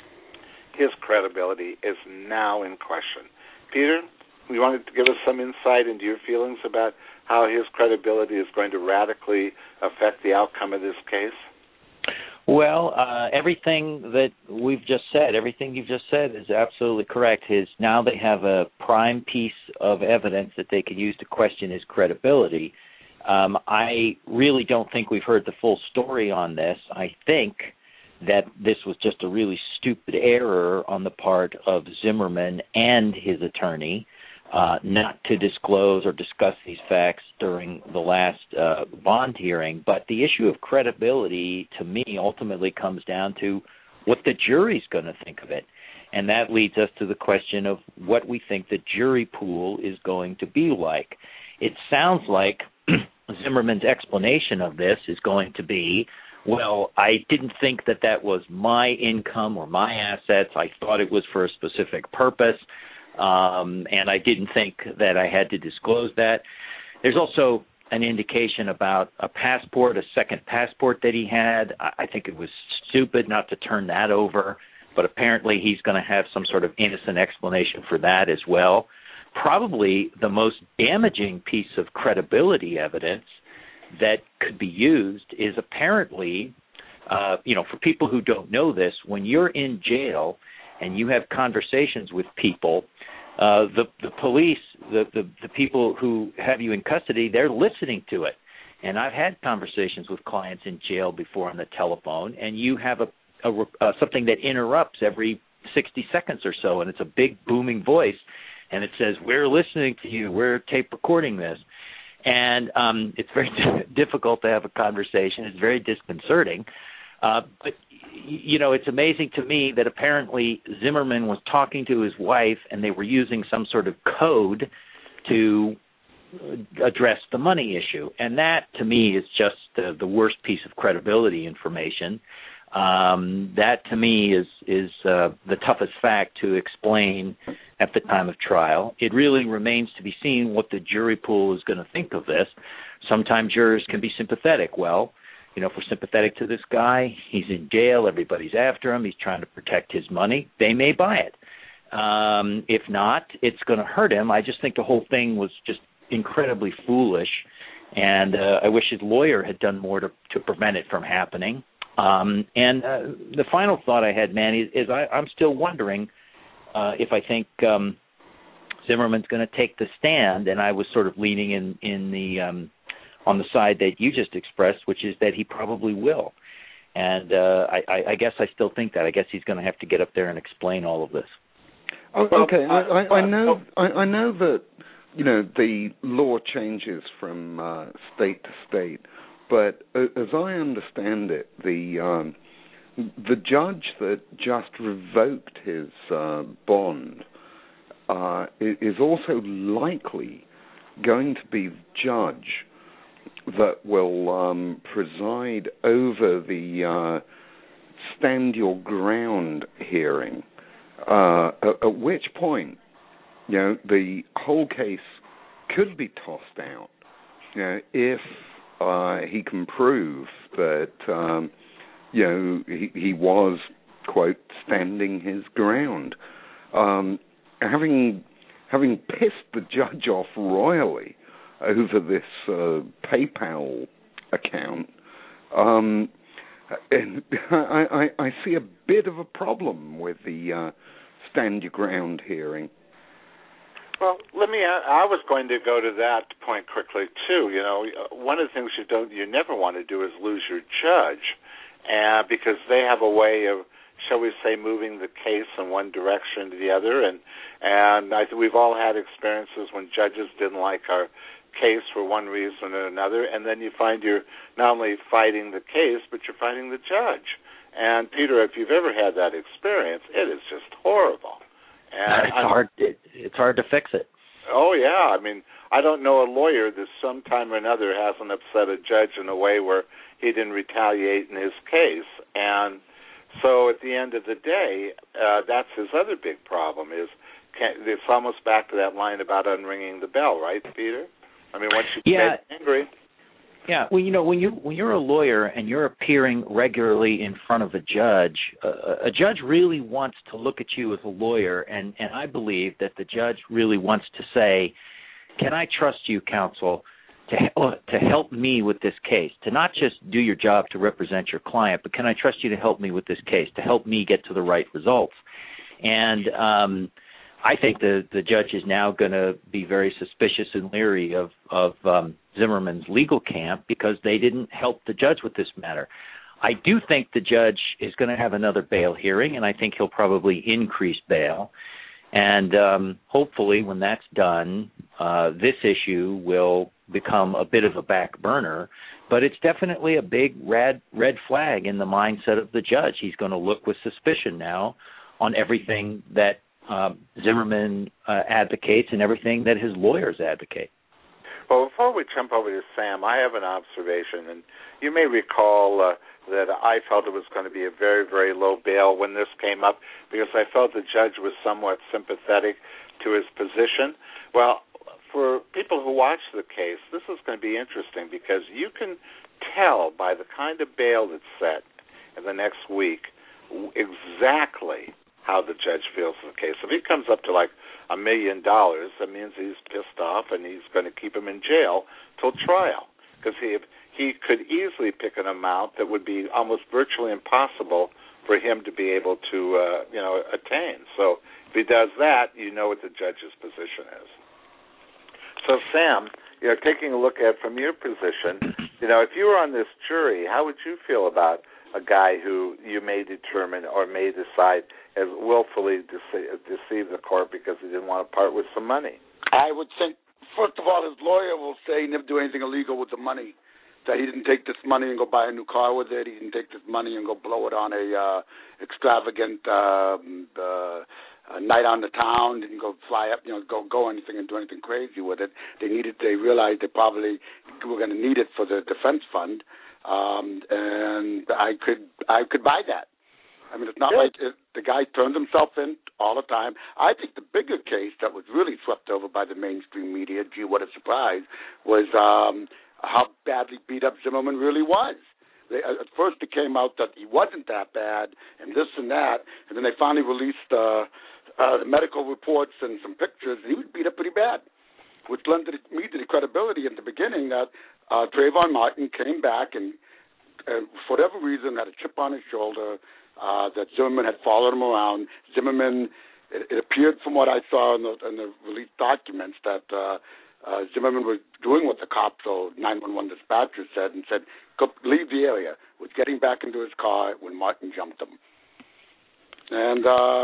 His credibility is now in question. Peter, you wanted to give us some insight into your feelings about how his credibility is going to radically affect the outcome of this case? Well, everything that you've just said is absolutely correct. Now they have a prime piece of evidence that they can use to question his credibility. I really don't think we've heard the full story on this. I think that this was just a really stupid error on the part of Zimmerman and his attorney not to disclose or discuss these facts during the last bond hearing. But the issue of credibility, to me, ultimately comes down to what the jury's going to think of it. And that leads us to the question of what we think the jury pool is going to be like. It sounds like Zimmerman's explanation of this is going to be, well, I didn't think that was my income or my assets. I thought it was for a specific purpose. And I didn't think that I had to disclose that. There's also an indication about a second passport that he had. I think it was stupid not to turn that over, but apparently he's going to have some sort of innocent explanation for that as well. Probably the most damaging piece of credibility evidence that could be used is apparently, for people who don't know this, when you're in jail and you have conversations with people, the police, the people who have you in custody, they're listening to it. And I've had conversations with clients in jail before on the telephone, and you have something that interrupts every 60 seconds or so, and it's a big booming voice, and it says, "We're listening to you. We're tape recording this." And it's very difficult to have a conversation. It's very disconcerting. But it's amazing to me that apparently Zimmerman was talking to his wife and they were using some sort of code to address the money issue. And that, to me, is just the worst piece of credibility information. That, to me, is the toughest fact to explain at the time of trial. It really remains to be seen what the jury pool is going to think of this. Sometimes jurors can be sympathetic. Well, if we're sympathetic to this guy, he's in jail, everybody's after him, he's trying to protect his money, they may buy it. If not, it's going to hurt him. I just think the whole thing was just incredibly foolish, and I wish his lawyer had done more to prevent it from happening. The final thought I had, Manny, is I'm still wondering if I think Zimmerman's going to take the stand, and I was sort of leaning in the on the side that you just expressed, which is that he probably will. And I guess I still think that. I guess he's going to have to get up there and explain all of this. Okay, I know that the law changes from state to state, but as I understand it, the judge that just revoked his bond is also likely going to be the judge that will preside over the stand your ground hearing, at which point, the whole case could be tossed out, if he can prove that, he was, quote, standing his ground. Having pissed the judge off royally over this PayPal account, and I see a bit of a problem with the stand your ground hearing. Well, I was going to go to that point quickly too. One of the things you never want to do is lose your judge, because they have a way of, shall we say, moving the case in one direction to the other, and I think we've all had experiences when judges didn't like our case for one reason or another, and then you find you're not only fighting the case, but you're fighting the judge. And Peter, if you've ever had that experience, it is just horrible. And it's hard to fix it. Oh yeah, I don't know a lawyer that sometime or another hasn't upset a judge in a way where he didn't retaliate in his case. And so at the end of the day, that's his other big problem is it's almost back to that line about unringing the bell, right, Peter? Once you get angry. Yeah, well, when you're a lawyer and you're appearing regularly in front of a judge really wants to look at you as a lawyer, and I believe that the judge really wants to say, can I trust you, counsel, to help me with this case, to not just do your job to represent your client, but can I trust you to help me with this case, to help me get to the right results? And I think the judge is now going to be very suspicious and leery of Zimmerman's legal camp because they didn't help the judge with this matter. I do think the judge is going to have another bail hearing, and I think he'll probably increase bail. And hopefully when that's done, this issue will become a bit of a back burner. But it's definitely a big red flag in the mindset of the judge. He's going to look with suspicion now on everything that Zimmerman advocates and everything that his lawyers advocate. Well, before we jump over to Sam, I have an observation, and you may recall that I felt it was going to be a very, very low bail when this came up because I felt the judge was somewhat sympathetic to his position. Well, for people who watch the case, this is going to be interesting because you can tell by the kind of bail that's set in the next week exactly how the judge feels in the case. If he comes up to like $1 million, that means he's pissed off and he's going to keep him in jail till trial because he could easily pick an amount that would be almost virtually impossible for him to be able to attain. So if he does that, you know what the judge's position is. So Sam, taking a look at from your position, if you were on this jury, how would you feel about a guy who you may determine or may decide has willfully deceived the court because he didn't want to part with some money? I would think, first of all, his lawyer will say he never do anything illegal with the money, that he didn't take this money and go buy a new car with it. He didn't take this money and go blow it on a extravagant night on the town, didn't go fly up, go anything and do anything crazy with it. They realized they probably were going to need it for the defense fund, and I could buy that. I mean, it's not like the guy turned himself in all the time. I think the bigger case that was really swept over by the mainstream media, gee, what a surprise, was how badly beat up Zimmerman really was. At first it came out that he wasn't that bad and this and that, and then they finally released the medical reports and some pictures, and he was beat up pretty bad, which lent me to the credibility in the beginning that Trayvon Martin came back and for whatever reason had a chip on his shoulder, that Zimmerman had followed him around. Zimmerman, it appeared from what I saw in the released documents that Zimmerman was doing what the cops or 911 dispatcher said and said, go leave the area, was getting back into his car when Martin jumped him. And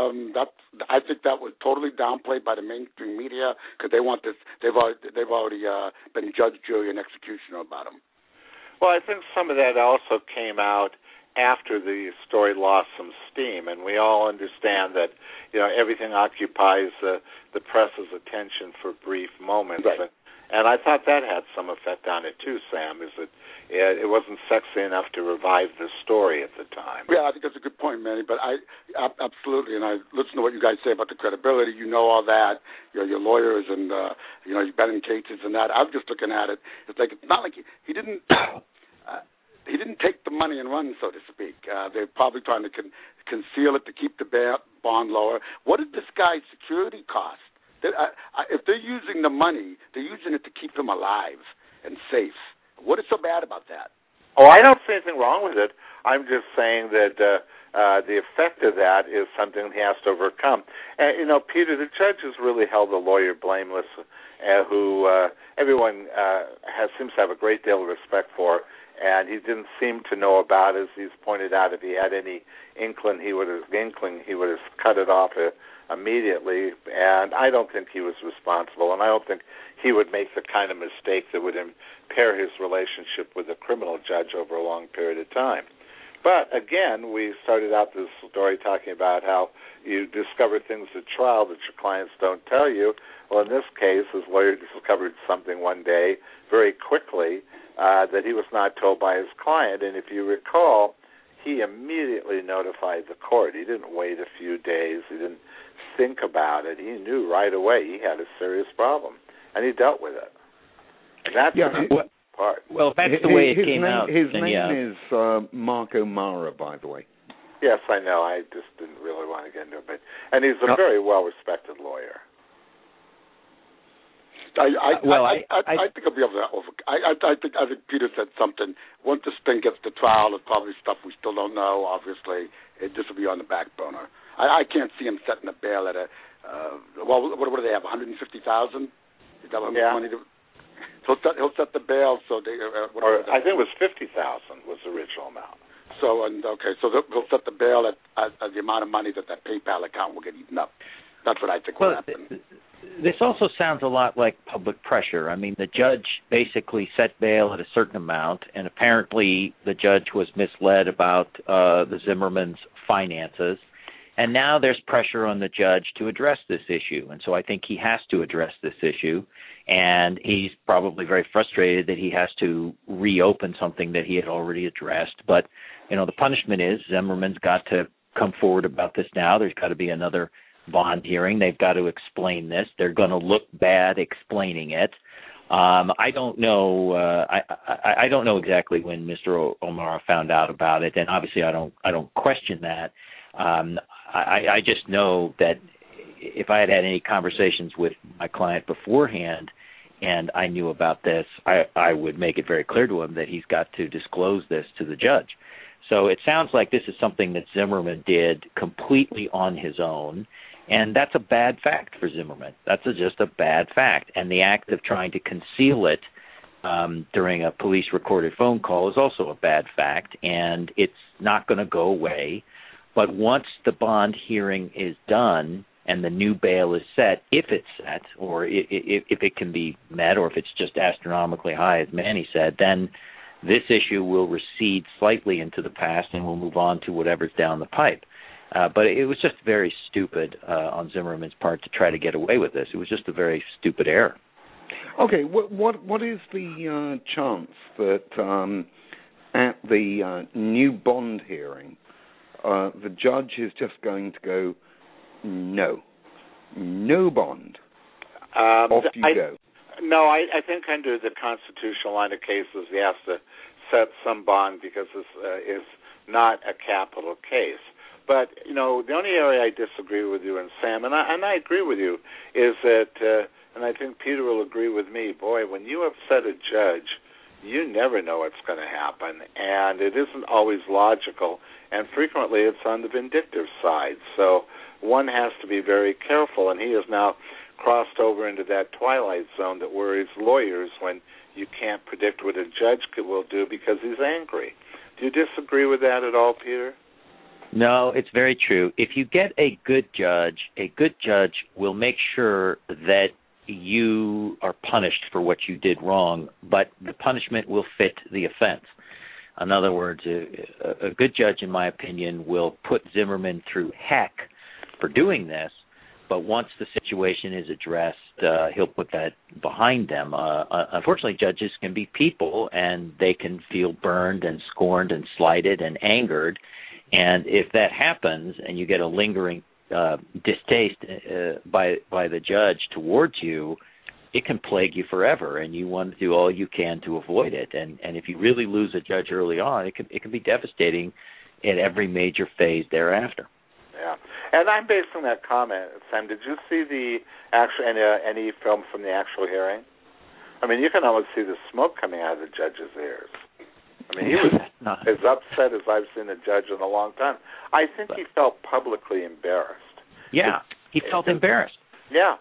I think that was totally downplayed by the mainstream media because they want this. They've already been judge, jury, and executioner about him. Well, I think some of that also came out after the story lost some steam, and we all understand that everything occupies the press's attention for brief moments. Right. And I thought that had some effect on it too, Sam, is that it wasn't sexy enough to revive the story at the time. Yeah, I think that's a good point, Manny, but I absolutely, and I listen to what you guys say about the credibility. You know all that. Your lawyers and, you've been in cases and that. I'm just looking at it. It's like, it's not like he didn't... He didn't take the money and run, so to speak. They're probably trying to conceal it to keep the bond lower. What did this guy's security cost? If they're using the money, they're using it to keep him alive and safe. What is so bad about that? Oh, I don't see anything wrong with it. I'm just saying that the effect of that is something he has to overcome. And, Peter, the judge has really held the lawyer blameless, who everyone seems to have a great deal of respect for. And he didn't seem to know about, as he's pointed out, if he had any inkling, he would have cut it off immediately. And I don't think he was responsible, and I don't think he would make the kind of mistake that would impair his relationship with a criminal judge over a long period of time. But again, we started out this story talking about how you discover things at trial that your clients don't tell you. Well, in this case, his lawyer discovered something one day very quickly that he was not told by his client. And if you recall, he immediately notified the court. He didn't wait a few days. He didn't think about it. He knew right away he had a serious problem, and he dealt with it. And that's the part. Well, if that's the way it came out. His name is Mark O'Mara, by the way. Yes, I know. I just didn't really want to get into it. And he's a very well-respected lawyer. I think I'll be able to I think Peter said something. Once this thing gets to trial, there's probably stuff we still don't know. Obviously, this will be on the back burner. I can't see him setting a bail at a. What do they have? 150,000? Is that what money to? He'll set the bail. So they. I think it was 50,000 was the original amount. So he'll set the bail at the amount of money that PayPal account will get eaten up. That's what I think will happen. This also sounds a lot like public pressure. I mean, the judge basically set bail at a certain amount, and apparently the judge was misled about the Zimmerman's finances. And now there's pressure on the judge to address this issue. And so I think he has to address this issue. And he's probably very frustrated that he has to reopen something that he had already addressed. But, the punishment is Zimmerman's got to come forward about this now. There's got to be another bond hearing. They've got to explain this. They're going to look bad explaining it. I don't know. I don't know exactly when Mr. O'Mara found out about it, and obviously I don't question that. I just know that if I had any conversations with my client beforehand and I knew about this, I would make it very clear to him that he's got to disclose this to the judge. So it sounds like this is something that Zimmerman did completely on his own, and that's a bad fact for Zimmerman. That's just a bad fact. And the act of trying to conceal it during a police-recorded phone call is also a bad fact, and it's not going to go away. But once the bond hearing is done and the new bail is set, if it's set, or if it can be met, or if it's just astronomically high, as Manny said, then this issue will recede slightly into the past and we'll move on to whatever's down the pipe. But it was just very stupid on Zimmerman's part to try to get away with this. It was just a very stupid error. Okay, what is the chance that at the new Bond hearing, the judge is just going to go, no Bond, off you go? No, I think under the constitutional line of cases, he has to set some bond because this is not a capital case. But, the only area I disagree with you and Sam, and I agree with you, is that, and I think Peter will agree with me, boy, when you upset a judge, you never know what's going to happen, and it isn't always logical, and frequently it's on the vindictive side. So one has to be very careful, and he has now crossed over into that twilight zone that worries lawyers when you can't predict what a judge will do because he's angry. Do you disagree with that at all, Peter? No, it's very true. If you get a good judge will make sure that you are punished for what you did wrong, but the punishment will fit the offense. In other words, a good judge, in my opinion, will put Zimmerman through heck for doing this, but once the situation is addressed, he'll put that behind them. Unfortunately, judges can be people, and they can feel burned and scorned and slighted and angered. And if that happens and you get a lingering distaste by the judge towards you, it can plague you forever, and you want to do all you can to avoid it. And if you really lose a judge early on, it can be devastating at every major phase thereafter. Yeah, and I'm basing that comment, Sam. Did you see the any film from the actual hearing? I mean, you can almost see the smoke coming out of the judge's ears. I mean, he was as upset as I've seen a judge in a long time. I think he felt publicly embarrassed. Yeah, he felt embarrassed. Yeah.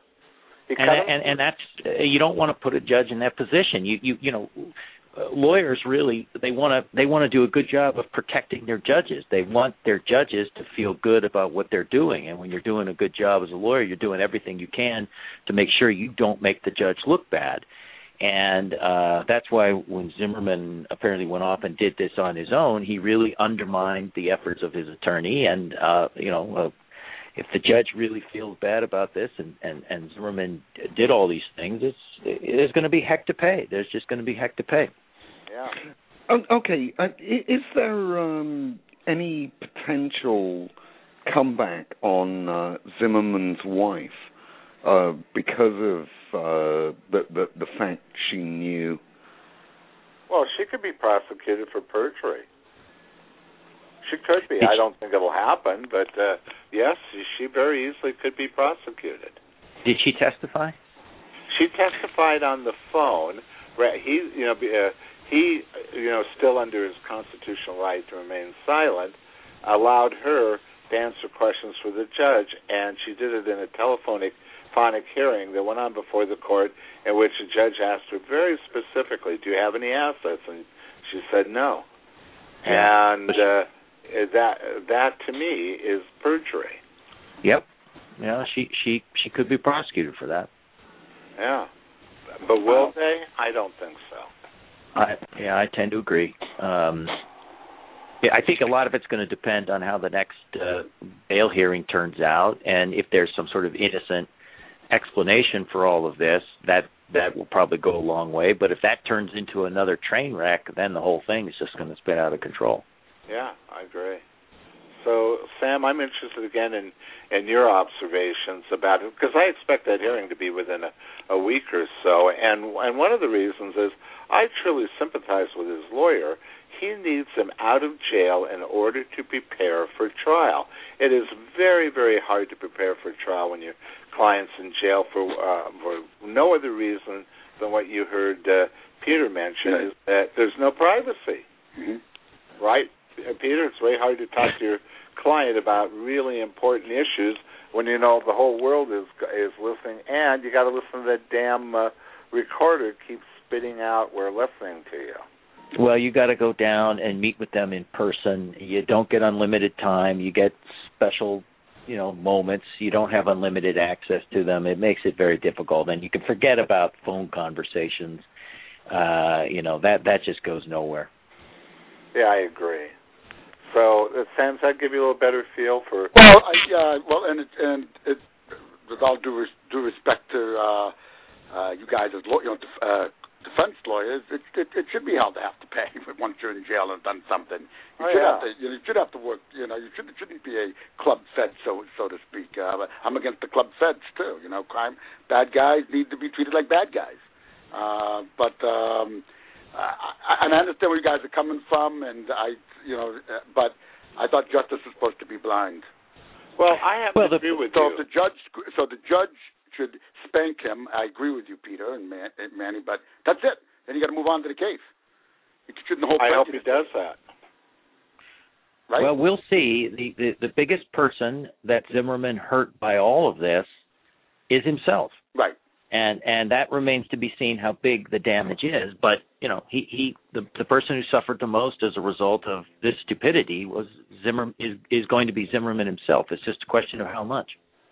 And that's, you don't want to put a judge in that position. You know, lawyers really, they want to do a good job of protecting their judges. They want their judges to feel good about what they're doing. And when you're doing a good job as a lawyer, you're doing everything you can to make sure you don't make the judge look bad. And that's why when Zimmerman apparently went off and did this on his own, he really undermined the efforts of his attorney. And, if the judge really feels bad about this and Zimmerman did all these things, there's going to be heck to pay. There's just going to be heck to pay. Yeah. Okay. Is there any potential comeback on Zimmerman's wife because of the fact she knew? Well, she could be prosecuted for perjury. She could be. I don't think it'll happen, but yes, she very easily could be prosecuted. Did she testify? She testified on the phone. He, still under his constitutional right to remain silent, allowed her to answer questions for the judge, and she did it in a telephonic hearing that went on before the court, in which the judge asked her very specifically, "Do you have any assets?" And she said no. Yeah. And that to me is perjury. Yep. Yeah, she could be prosecuted for that. Yeah. But will they? I don't think so. I tend to agree. I think a lot of it's going to depend on how the next bail hearing turns out, and if there's some sort of innocent explanation for all of this, that will probably go a long way. But if that turns into another train wreck, then the whole thing is just going to spin out of control. Yeah, I agree. So, Sam, I'm interested again in your observations about it, because I expect that hearing to be within a week or so. And one of the reasons is I truly sympathize with his lawyer. He needs him out of jail in order to prepare for trial. It is very, very hard to prepare for trial when your client's in jail for no other reason than what you heard Peter mention, is that there's no privacy. Mm-hmm. Right? Peter, it's very hard to talk to your client about really important issues when you know the whole world is listening, and you got to listen to that damn recorder keeps spitting out "we're listening to you." Well, you got to go down and meet with them in person. You don't get unlimited time. You get special, moments. You don't have unlimited access to them. It makes it very difficult, and you can forget about phone conversations. That just goes nowhere. Yeah, I agree. So, Sam, does that give you a little better feel for? Well, with all due respect to you guys as defense lawyers, it should be held to have to pay once you're in jail and done something. You should have to work. You shouldn't be a club fed, so to speak. I'm against the club feds too. Bad guys need to be treated like bad guys. But I understand where you guys are coming from, and but I thought justice was supposed to be blind. Well, I have to agree with you. The judge should spank him. I agree with you, Peter and Manny, but that's it. Then you got to move on to the case. You shouldn't hold. I hope he does that. Right? Well, we'll see. The biggest person that Zimmerman hurt by all of this is himself. Right. And that remains to be seen how big the damage is. But the person who suffered the most as a result of this stupidity was is going to be Zimmerman himself. It's just a question of how much.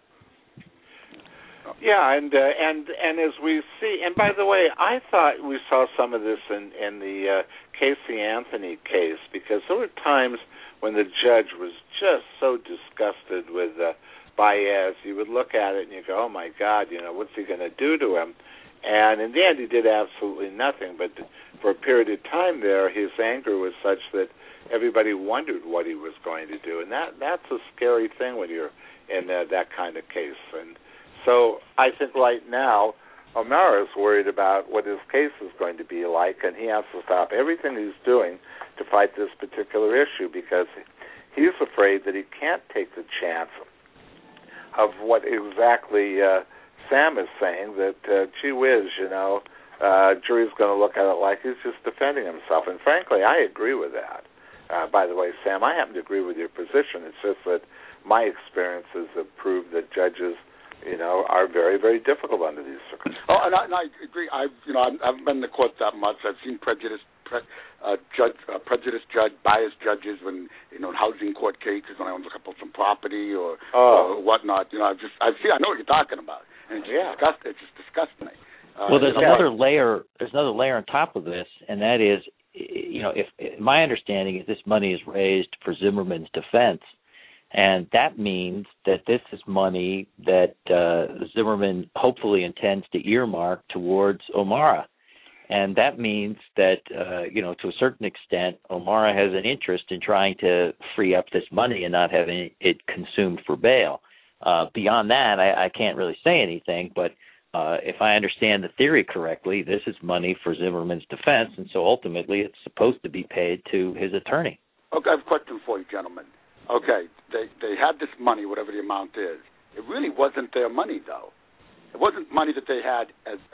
Yeah, and as we see, and by the way, I thought we saw some of this in the Casey Anthony case, because there were times when the judge was just so disgusted with Baez. You would look at it and you go, oh my God, what's he going to do to him? And in the end, he did absolutely nothing. But for a period of time there, his anger was such that everybody wondered what he was going to do, and that's a scary thing when you're in that kind of case. And so I think right now, O'Mara is worried about what his case is going to be like, and he has to stop everything he's doing to fight this particular issue, because he's afraid that he can't take the chance of what exactly Sam is saying, that, gee whiz, jury's going to look at it like he's just defending himself. And frankly, I agree with that. By the way, Sam, I happen to agree with your position. It's just that my experiences have proved that judges are very, very difficult under these circumstances. Oh, and I agree. I haven't been in the court that much. I've seen prejudiced judge, biased judges when in housing court cases when I want to look up some property or whatnot. I know what you're talking about, and it just disgusts me. Well, there's another layer. There's another layer on top of this, and that is, if my understanding is this money is raised for Zimmerman's defense. And that means that this is money that Zimmerman hopefully intends to earmark towards O'Mara. And that means that, to a certain extent, O'Mara has an interest in trying to free up this money and not having it consumed for bail. Beyond that, I can't really say anything, but if I understand the theory correctly, this is money for Zimmerman's defense, and so ultimately it's supposed to be paid to his attorney. Okay, I have a question for you, gentlemen. Okay, they had this money, whatever the amount is. It really wasn't their money, though. It wasn't money that they had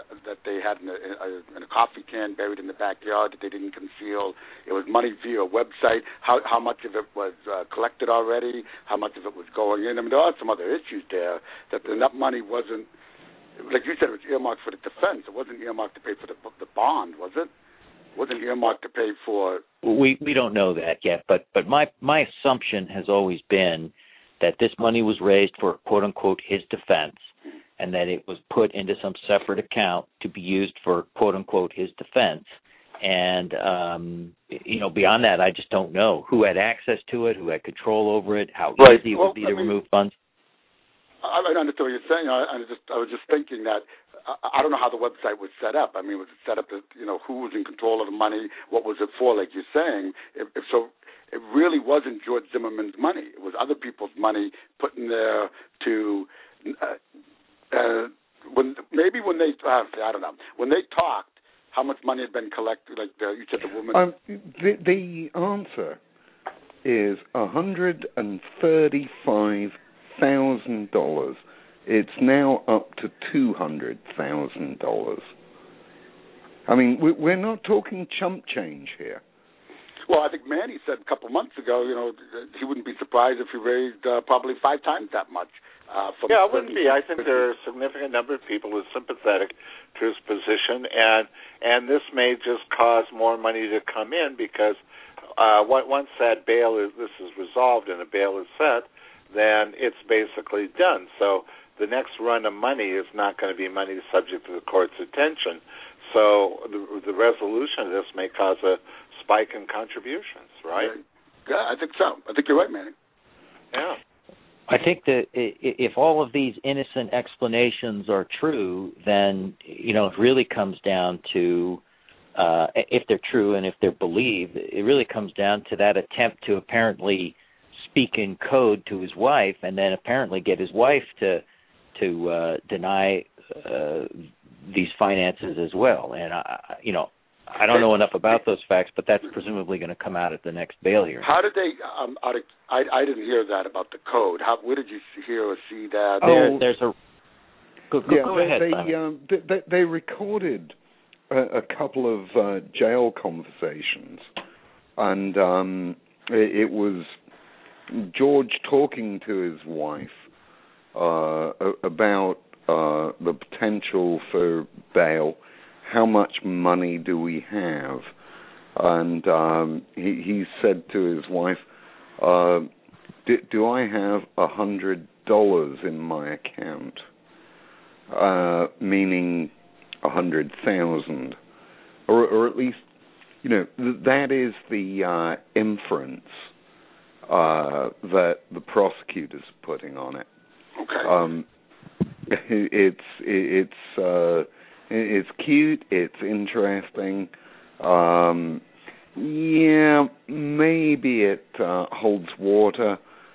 in a coffee can buried in the backyard that they didn't conceal. It was money via a website. How much of it was collected already? How much of it was going in? I mean, there are some other issues there that money wasn't, like you said, it was earmarked for the defense. It wasn't earmarked to pay for the bond, was it? Wasn't earmarked to pay for. We don't know that yet, but my assumption has always been that this money was raised for, quote unquote, his defense, and that it was put into some separate account to be used for, quote unquote, his defense. And beyond that, I just don't know who had access to it, who had control over it, how easy it would be to remove funds. I understand what you're saying. I was just thinking that I don't know how the website was set up. I mean, was it set up that who was in control of the money? What was it for? Like you're saying, if so, it really wasn't George Zimmerman's money. It was other people's money put in there to when they I don't know, when they talked, how much money had been collected. Like you said, the woman. The answer is $135,000. It's now up to $200,000. I mean, we're not talking chump change here. Well, I think Manny said a couple months ago, he wouldn't be surprised if he raised probably 5 times that much. I wouldn't be. I think there are a significant number of people who are sympathetic to his position, and this may just cause more money to come in because once that this is resolved and a bail is set, then it's basically done. So the next run of money is not going to be money subject to the court's attention. So the resolution of this may cause a spike in contributions, right? I think so. I think you're right, Manny. Yeah. I think that if all of these innocent explanations are true, then, it really comes down to, if they're true and if they're believed, it really comes down to that attempt to apparently speak in code to his wife and then apparently get his wife to deny these finances as well. And, I don't know enough about those facts, but that's presumably going to come out at the next bail hearing. How did they? I didn't hear that about the code. Where did you hear or see that? There's a. Go ahead. They recorded a couple of jail conversations, and it was George talking to his wife about the potential for bail. How much money do we have? And he said to his wife, do I have $100 in my account? Meaning 100,000. Or at least, that is the inference that the prosecutor's putting on it. Okay. It's cute. It's interesting. Maybe it holds water.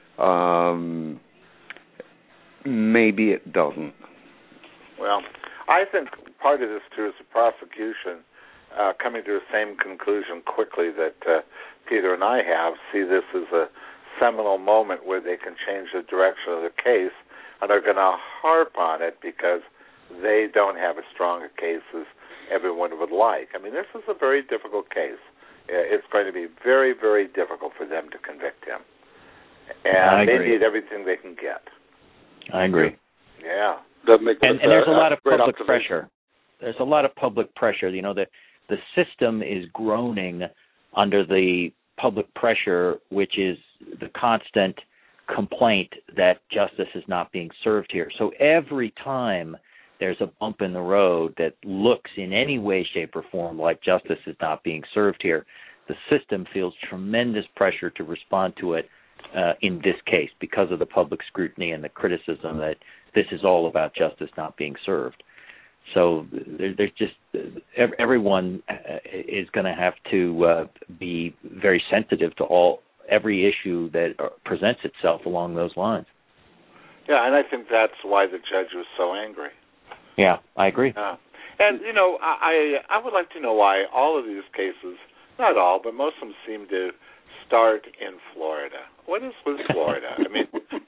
Maybe it doesn't. Well, I think part of this, too, is the prosecution coming to the same conclusion quickly that Peter and I have, see this as a seminal moment where they can change the direction of the case and are going to harp on it because they don't have as strong a case as everyone would like. I mean, this is a very difficult case. It's going to be very, very difficult for them to convict him. And they need everything they can get. I agree. Yeah. And there's a lot of public pressure. There's a lot of public pressure. The system is groaning under the public pressure, which is the constant complaint that justice is not being served here. So every time there's a bump in the road that looks in any way, shape, or form like justice is not being served here, the system feels tremendous pressure to respond to it in this case because of the public scrutiny and the criticism that this is all about justice not being served. So there's just everyone is going to have to be very sensitive to every issue that presents itself along those lines. Yeah, and I think that's why the judge was so angry. Yeah, I agree. And, I would like to know why all of these cases, not all, but most of them seem to start in Florida. What is with Florida? I mean,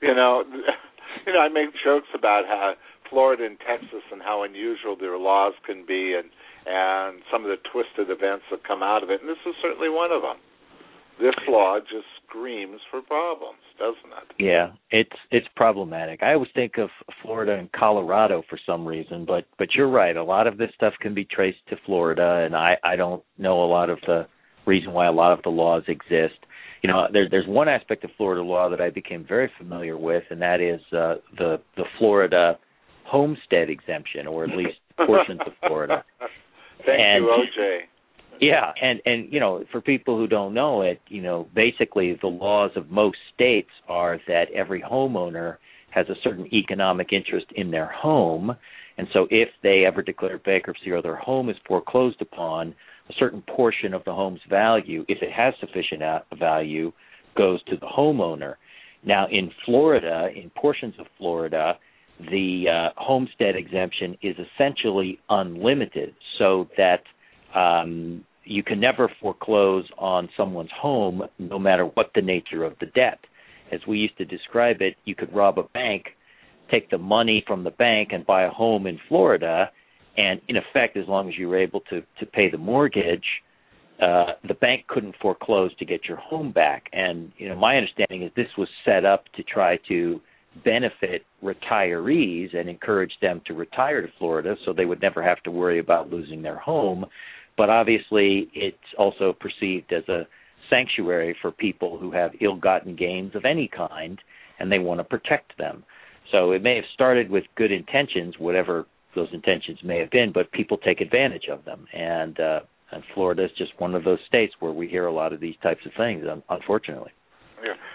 I make jokes about how Florida and Texas and how unusual their laws can be and some of the twisted events that come out of it, and this is certainly one of them. This law just screams for problems, doesn't it? Yeah, it's problematic. I always think of Florida and Colorado for some reason, but you're right. A lot of this stuff can be traced to Florida, and I don't know a lot of the reason why a lot of the laws exist. There's one aspect of Florida law that I became very familiar with, and that is the Florida homestead exemption, or at least portions of Florida. Thank you, OJ. Yeah, and for people who don't know it, basically the laws of most states are that every homeowner has a certain economic interest in their home, and so if they ever declare bankruptcy or their home is foreclosed upon, a certain portion of the home's value, if it has sufficient value, goes to the homeowner. Now, in Florida, in portions of Florida, the homestead exemption is essentially unlimited, so that you can never foreclose on someone's home no matter what the nature of the debt. As we used to describe it, you could rob a bank, take the money from the bank and buy a home in Florida, and in effect, as long as you were able to pay the mortgage, the bank couldn't foreclose to get your home back. And my understanding is this was set up to try to benefit retirees and encourage them to retire to Florida so they would never have to worry about losing their home. But obviously, it's also perceived as a sanctuary for people who have ill-gotten gains of any kind, and they want to protect them. So it may have started with good intentions, whatever those intentions may have been, but people take advantage of them. And Florida is just one of those states where we hear a lot of these types of things, unfortunately.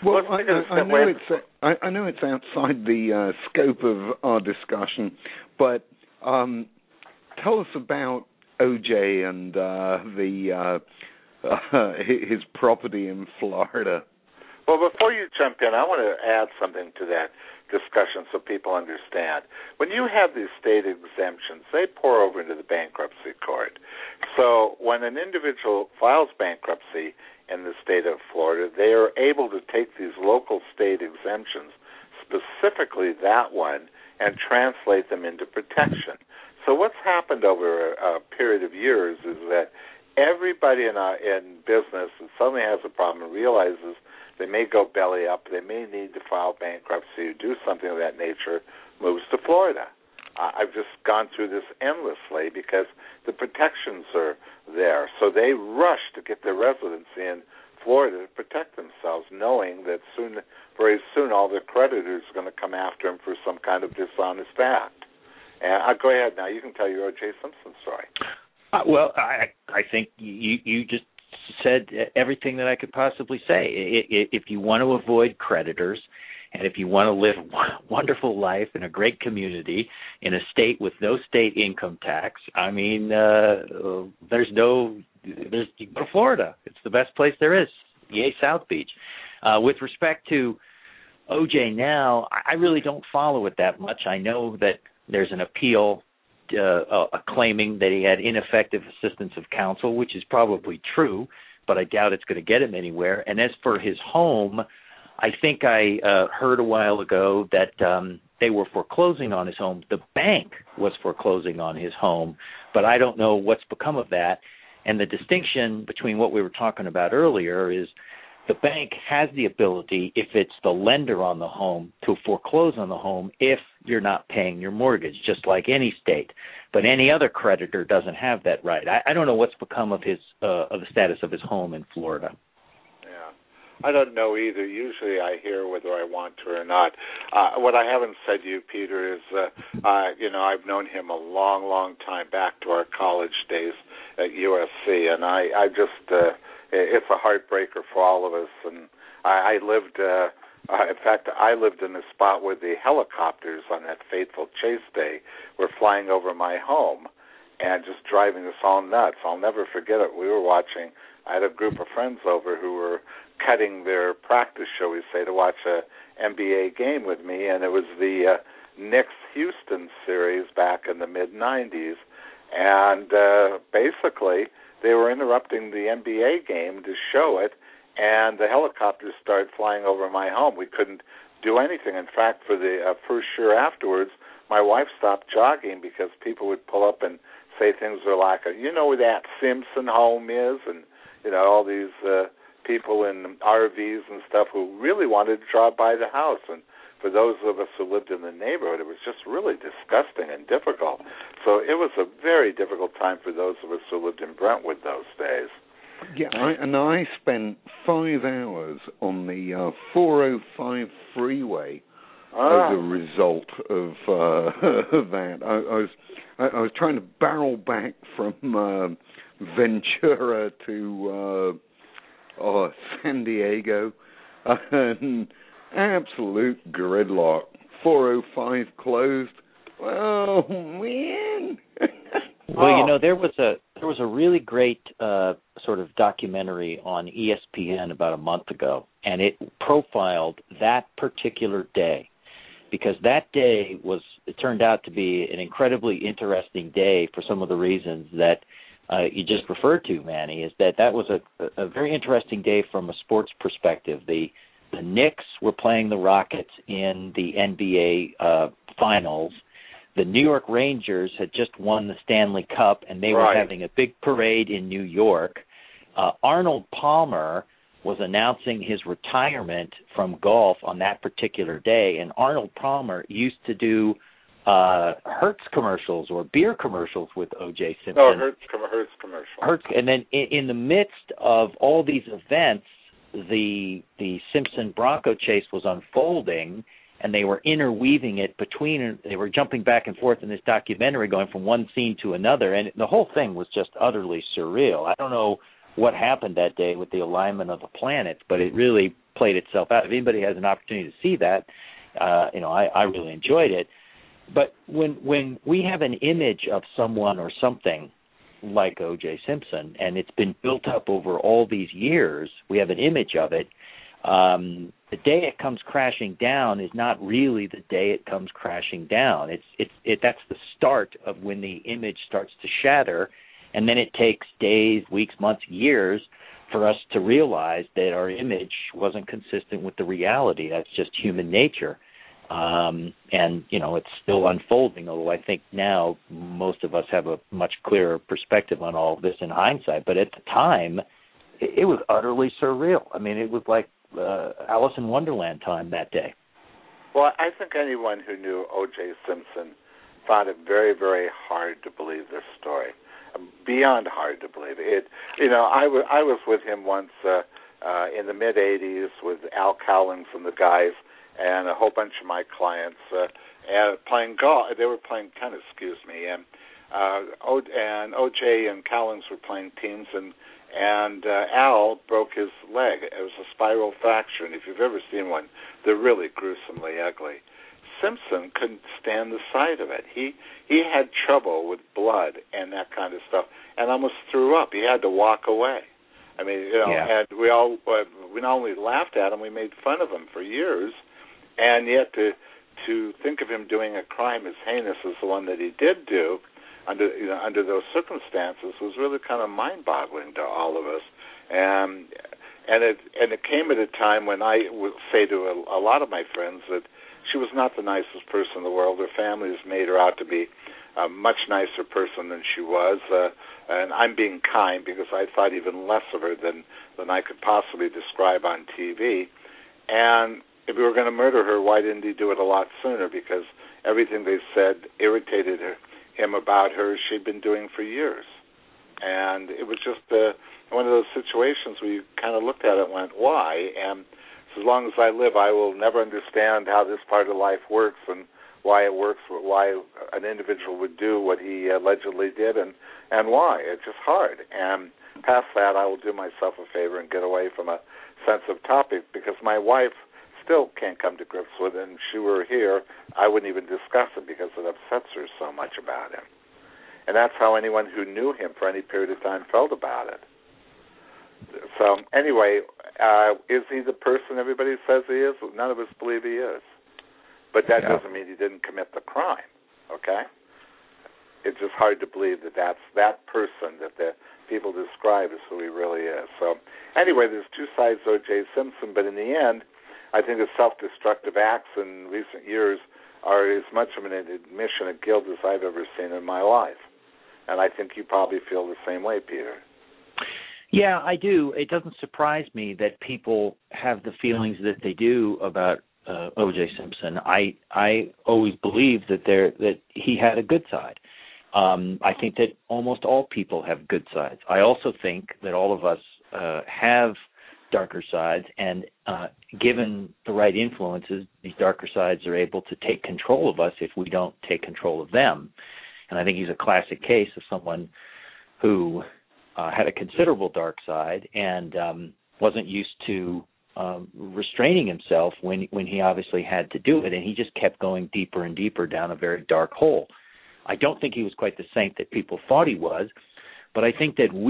Well, I know it's outside the scope of our discussion, but tell us about OJ and his property in Florida. Well, before you jump in, I want to add something to that discussion so people understand. When you have these state exemptions, they pour over into the bankruptcy court. So when an individual files bankruptcy in the state of Florida, they are able to take these local state exemptions, specifically that one, and translate them into protection. So what's happened over a period of years is that everybody in business that suddenly has a problem and realizes they may go belly up, they may need to file bankruptcy or do something of that nature, moves to Florida. I've just gone through this endlessly because the protections are there. So they rush to get their residency in Florida to protect themselves, knowing that very soon, all their creditors are going to come after them for some kind of dishonest act. And go ahead now. You can tell your O.J. Simpson story. Well, I think you just said everything that I could possibly say. If you want to avoid creditors, and if you want to live a wonderful life in a great community in a state with no state income tax, I mean, you go to Florida. It's the best place there is. Yay, South Beach. With respect to OJ now, I really don't follow it that much. I know that there's an appeal claiming that he had ineffective assistance of counsel, which is probably true, but I doubt it's going to get him anywhere. And as for his home, I think I heard a while ago that they were foreclosing on his home. The bank was foreclosing on his home, but I don't know what's become of that. And the distinction between what we were talking about earlier is the bank has the ability, if it's the lender on the home, to foreclose on the home if you're not paying your mortgage, just like any state. But any other creditor doesn't have that right. I don't know what's become of the status of his home in Florida. Yeah, I don't know either. Usually I hear whether I want to or not. What I haven't said to you, Peter, is I've known him a long, long time, back to our college days at USC, and I just it's a heartbreaker for all of us. And I lived, in fact, I lived in a spot where the helicopters on that fateful chase day were flying over my home and just driving us all nuts. I'll never forget it. We were watching, I had a group of friends over who were cutting their practice, shall we say, to watch a NBA game with me, and it was the Knicks-Houston series back in the mid-'90s. And basically, they were interrupting the NBA game to show it, and the helicopters started flying over my home. We couldn't do anything. In fact, for the first year afterwards, my wife stopped jogging because people would pull up and say things like, you know where that Simpson home is? And, all these people in RVs and stuff who really wanted to drive by the house. And for those of us who lived in the neighborhood, it was just really disgusting and difficult. So it was a very difficult time for those of us who lived in Brentwood those days. Yeah, I spent 5 hours on the 405 freeway as a result of that. I was trying to barrel back from Ventura to San Diego, and absolute gridlock. 405 closed. Oh man. Well, there was a really great sort of documentary on ESPN about a month ago, and it profiled that particular day, because that day it turned out to be an incredibly interesting day for some of the reasons that you just referred to, Manny. Is that was a very interesting day from a sports perspective. The Knicks were playing the Rockets in the NBA finals. The New York Rangers had just won the Stanley Cup, and they were having a big parade in New York. Arnold Palmer was announcing his retirement from golf on that particular day, and Arnold Palmer used to do Hertz commercials or beer commercials with O.J. Simpson. Oh, Hertz commercials. And then in the midst of all these events, the Simpson Bronco chase was unfolding, and they were interweaving it they were jumping back and forth in this documentary, going from one scene to another, and the whole thing was just utterly surreal. I don't know what happened that day with the alignment of the planets, but it really played itself out. If anybody has an opportunity to see that, I really enjoyed it. But when we have an image of someone or something like O.J. Simpson, and it's been built up over all these years, we have an image of it, the day it comes crashing down is not really the day it comes crashing down. That's the start of when the image starts to shatter, and then it takes days, weeks, months, years for us to realize that our image wasn't consistent with the reality. That's just human nature. And, it's still unfolding, although I think now most of us have a much clearer perspective on all of this in hindsight. But at the time, it was utterly surreal. I mean, it was like Alice in Wonderland time that day. Well, I think anyone who knew O.J. Simpson found it very, very hard to believe this story. Beyond hard to believe it. I was with him once in the mid '80s with Al Cowlings and the guys, and a whole bunch of my clients playing golf. They were playing tennis, and O.J. and Cowlings were playing teams, and Al broke his leg. It was a spiral fracture, and if you've ever seen one, they're really gruesomely ugly. Simpson couldn't stand the sight of it. He had trouble with blood and that kind of stuff, and almost threw up. He had to walk away. I mean, and we not only laughed at him, we made fun of him for years, and yet to think of him doing a crime as heinous as the one that he did do under those circumstances was really kind of mind-boggling to all of us. And it came at a time when I would say to a lot of my friends that she was not the nicest person in the world. Her family has made her out to be a much nicer person than she was. And I'm being kind because I thought even less of her than I could possibly describe on TV. And if we were going to murder her, why didn't he do it a lot sooner? Because everything they said irritated him about her she'd been doing for years. And it was just one of those situations where you kind of looked at it and went, why? And as long as I live, I will never understand how this part of life works and why it works, why an individual would do what he allegedly did, and why. It's just hard. And past that, I will do myself a favor and get away from a sensitive topic because my wife still can't come to grips with it, and if she were here, I wouldn't even discuss it because it upsets her so much about him. And that's how anyone who knew him for any period of time felt about it. So anyway, is he the person everybody says he is? None of us believe he is. But that doesn't mean he didn't commit the crime, okay? It's just hard to believe that that's that person that the people describe as who he really is. So anyway, there's two sides to O.J. Simpson, but in the end, I think his self-destructive acts in recent years are as much of an admission of guilt as I've ever seen in my life. And I think you probably feel the same way, Peter. Yeah, I do. It doesn't surprise me that people have the feelings that they do about O.J. Simpson. I always believed that he had a good side. I think that almost all people have good sides. I also think that all of us have darker sides, and given the right influences, these darker sides are able to take control of us if we don't take control of them. And I think he's a classic case of someone who had a considerable dark side and wasn't used to restraining himself when he obviously had to do it, and he just kept going deeper and deeper down a very dark hole. I don't think he was quite the saint that people thought he was, but I think that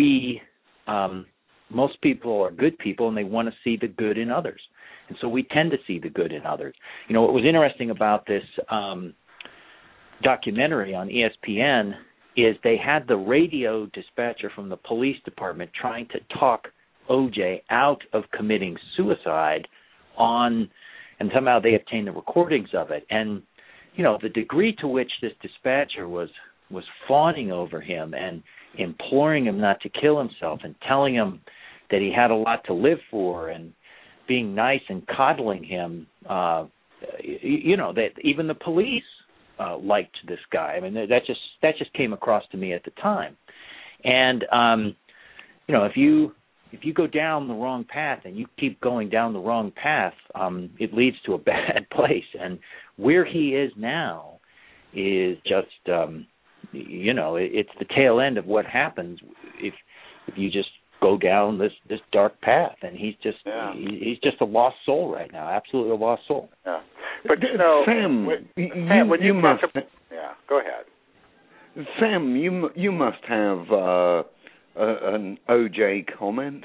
most people are good people and they want to see the good in others. And so we tend to see the good in others. You know, what was interesting about this documentary on ESPN is they had the radio dispatcher from the police department trying to talk O.J. out of committing suicide and somehow they obtained the recordings of it. And, you know, the degree to which this dispatcher was fawning over him and imploring him not to kill himself and telling him that he had a lot to live for and being nice and coddling him, you know, that even the police liked this guy. I mean, that just came across to me at the time. And, you know, if you go down the wrong path and you keep going down the wrong path, it leads to a bad place. And where he is now is just, you know, it's the tail end of what happens if you just go down this dark path, and he's just a lost soul right now, absolutely a lost soul. Yeah. But Sam, you must. Go ahead. Sam, you must have an OJ comment.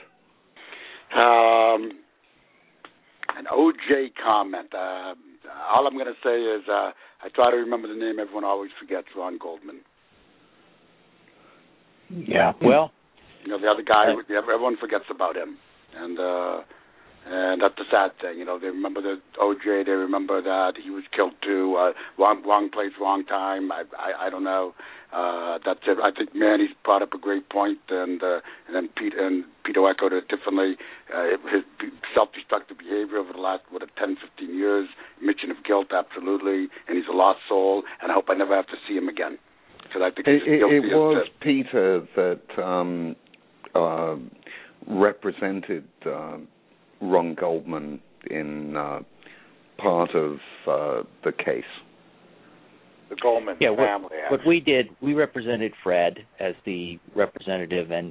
An OJ comment. All I'm going to say is I try to remember the name everyone always forgets, Ron Goldman. Yeah, well. The other guy, everyone forgets about him. And that's the sad thing. They remember the OJ, they remember that he was killed too. Wrong place, wrong time. I don't know. That's it. I think Manny's brought up a great point, and then Peter echoed it differently. His self-destructive behavior over the last 10, 15 years, admission of guilt, absolutely, and he's a lost soul. And I hope I never have to see him again, because I think he's guilty. It was Peter that represented Ron Goldman in part of the case. The Goldman family. What we did, we represented Fred as the representative and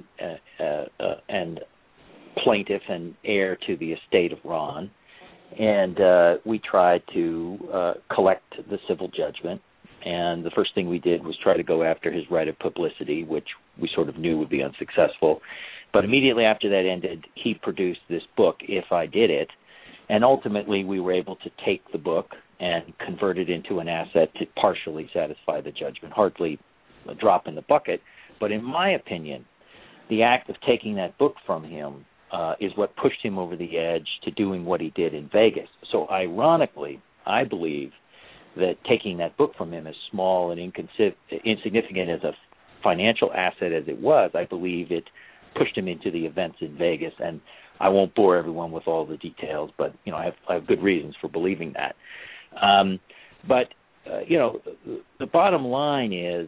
plaintiff and heir to the estate of Ron, and we tried to collect the civil judgment. And the first thing we did was try to go after his right of publicity, which we sort of knew would be unsuccessful. But immediately after that ended, he produced this book, If I Did It, and ultimately we were able to take the book and convert it into an asset to partially satisfy the judgment. Hardly a drop in the bucket, but in my opinion, the act of taking that book from him is what pushed him over the edge to doing what he did in Vegas. So ironically, I believe that taking that book from him, as small and insignificant as a financial asset as it was, I believe it pushed him into the events in Vegas. And I won't bore everyone with all the details, but I have good reasons for believing that. But the bottom line is,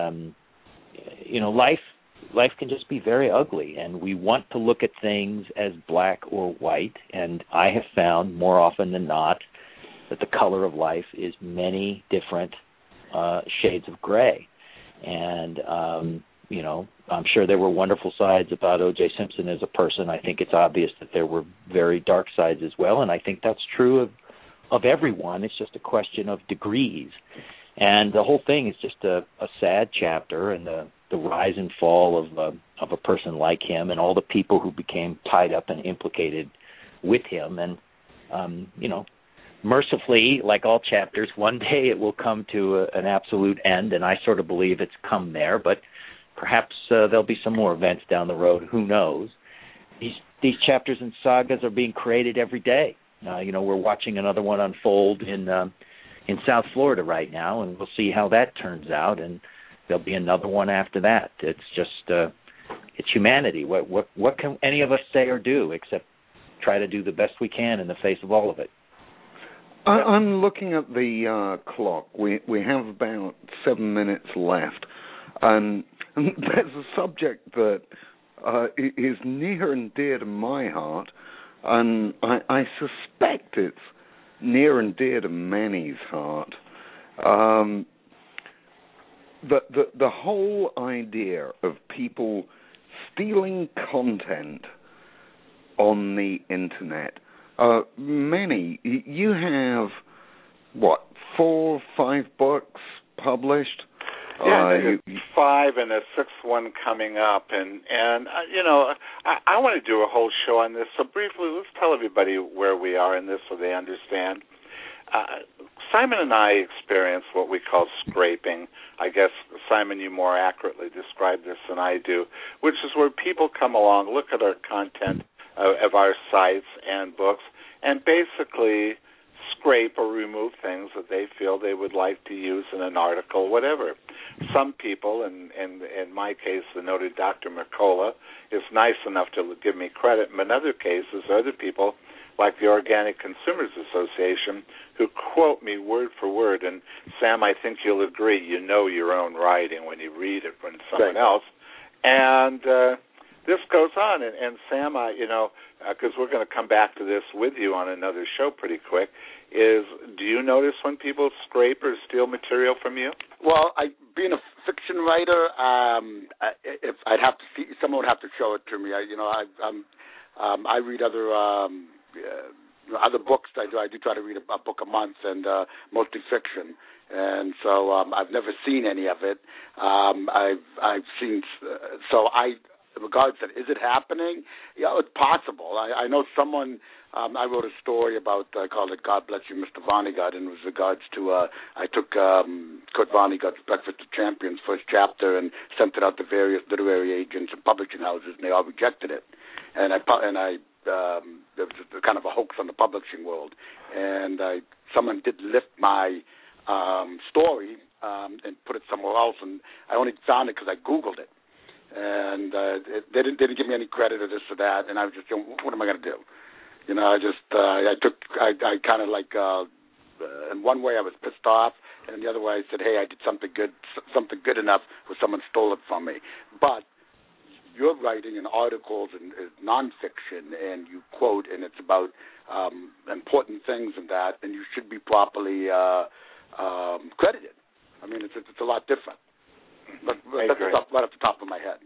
life can just be very ugly, and we want to look at things as black or white. And I have found more often than not that the color of life is many different shades of gray. And I'm sure there were wonderful sides about O.J. Simpson as a person. I think it's obvious that there were very dark sides as well, and I think that's true of everyone. It's just a question of degrees. And the whole thing is just a sad chapter, and the rise and fall of a person like him and all the people who became tied up and implicated with him. And, mercifully, like all chapters, one day it will come to an absolute end, and I sort of believe it's come there, but perhaps there'll be some more events down the road. Who knows? These chapters and sagas are being created every day. We're watching another one unfold in South Florida right now, and we'll see how that turns out, and there'll be another one after that. It's just it's humanity. What can any of us say or do except try to do the best we can in the face of all of it? I'm looking at the clock. We have about 7 minutes left, and there's a subject that is near and dear to my heart, and I suspect it's near and dear to Manny's heart. The whole idea of people stealing content on the internet. Manny, you have, 4 or 5 books published? Yeah, 5 and a 6th one coming up, and I want to do a whole show on this. So briefly, let's tell everybody where we are in this so they understand. Simon and I experienced what we call scraping. I guess, Simon, you more accurately describe this than I do, which is where people come along, look at our content of our sites and books, and basically scrape or remove things that they feel they would like to use in an article, whatever. Some people, and in my case, the noted Dr. Mercola, is nice enough to give me credit. In other cases, other people, like the Organic Consumers Association, who quote me word for word. And, Sam, I think you'll agree, you know your own writing when you read it from someone else. And this goes on. And Sam, because we're going to come back to this with you on another show pretty quick, do you notice when people scrape or steal material from you? Well, being a fiction writer, if I'd have to see, someone would have to show it to me. I read other books. I do try to read a book a month, and mostly fiction. And so I've never seen any of it. I've seen. So in regards to, is it happening? Yeah, it's possible. I know someone. I wrote a story about, I called it God Bless You, Mr. Vonnegut, and it was regards to, I took Kurt Vonnegut's Breakfast of Champions first chapter and sent it out to various literary agents and publishing houses, and they all rejected it. And there was kind of a hoax on the publishing world. And someone did lift my story and put it somewhere else, and I only found it because I Googled it. And they didn't give me any credit or this or that, and I was just, what am I going to do? You know, I kind of like, in one way I was pissed off, and in the other way I said, hey, I did something good enough where someone stole it from me. But you're writing in articles and nonfiction, and you quote, and it's about important things and that, and you should be properly credited. I mean, it's a lot different. But that's right off the top of my head.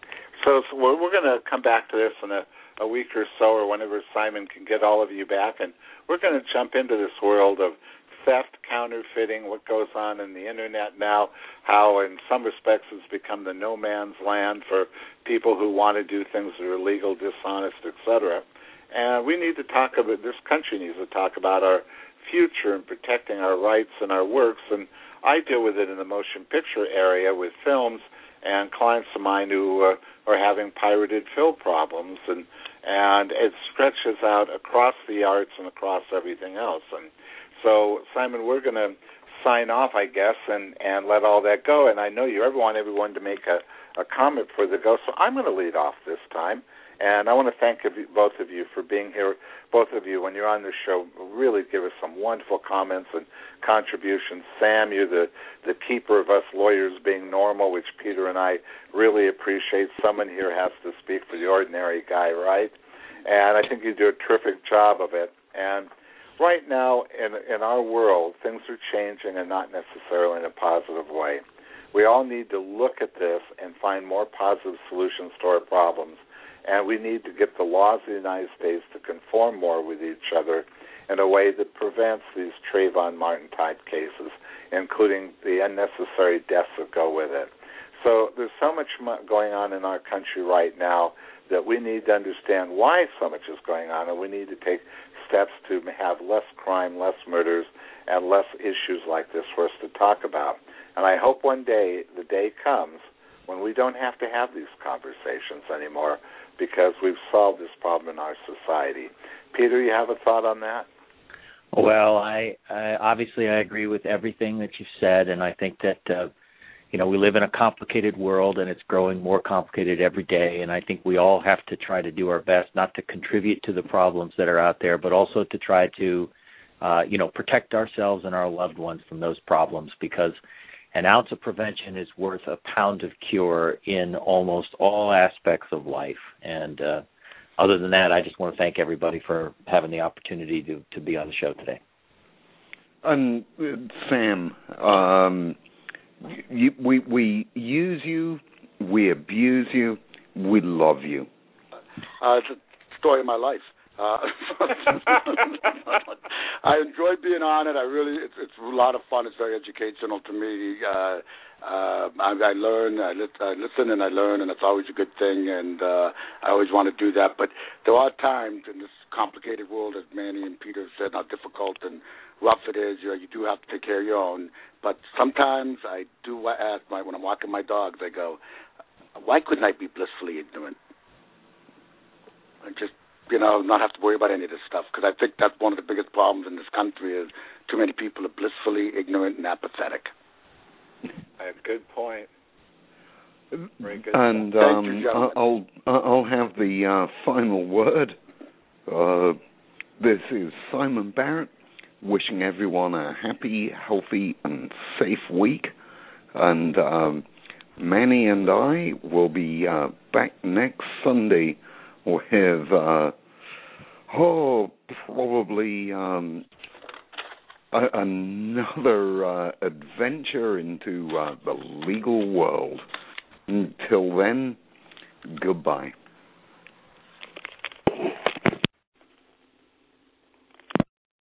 So we're going to come back to this in a week or so, or whenever Simon can get all of you back, and we're going to jump into this world of theft, counterfeiting, what goes on in the Internet now, how in some respects it's become the no man's land for people who want to do things that are illegal, dishonest, etc. And we need to talk about, this country needs to talk about our future and protecting our rights and our works, and I deal with it in the motion picture area with films and clients of mine who are having pirated film problems, and it stretches out across the arts and across everything else. And so, Simon, we're going to sign off, I guess, and let all that go. And I know you ever want everyone to make a comment before they go, so I'm going to lead off this time. And I want to thank both of you for being here. Both of you, when you're on the show, really give us some wonderful comments and contributions. Sam, you're the keeper of us lawyers being normal, which Peter and I really appreciate. Someone here has to speak for the ordinary guy, right? And I think you do a terrific job of it. And right now, in our world, things are changing and not necessarily in a positive way. We all need to look at this and find more positive solutions to our problems. And we need to get the laws of the United States to conform more with each other in a way that prevents these Trayvon Martin-type cases, including the unnecessary deaths that go with it. So there's so much going on in our country right now that we need to understand why so much is going on, and we need to take steps to have less crime, less murders, and less issues like this for us to talk about. And I hope one day the day comes when we don't have to have these conversations anymore, because we've solved this problem in our society. Peter, you have a thought on that? Well, I obviously I agree with everything that you've said, and I think that we live in a complicated world, and it's growing more complicated every day. And I think we all have to try to do our best not to contribute to the problems that are out there, but also to try to protect ourselves and our loved ones from those problems, because an ounce of prevention is worth a pound of cure in almost all aspects of life. And other than that, I just want to thank everybody for having the opportunity to be on the show today. Sam, we use you, we abuse you, we love you. It's a story of my life. I enjoy being on it. It's a lot of fun. It's very educational to me. I learn, I listen, and I learn, and it's always a good thing. And I always want to do that. But there are times in this complicated world, as Manny and Peter said, how difficult and rough it is. You do have to take care of your own. But sometimes I do ask when I'm walking my dogs, I go, why couldn't I be blissfully ignorant? And just not have to worry about any of this stuff, because I think that's one of the biggest problems in this country is too many people are blissfully ignorant and apathetic. Good point. Very good. And I'll have the final word. This is Simon Barrett wishing everyone a happy, healthy, and safe week. And Manny and I will be back next Sunday with probably another adventure into the legal world. Until then, goodbye.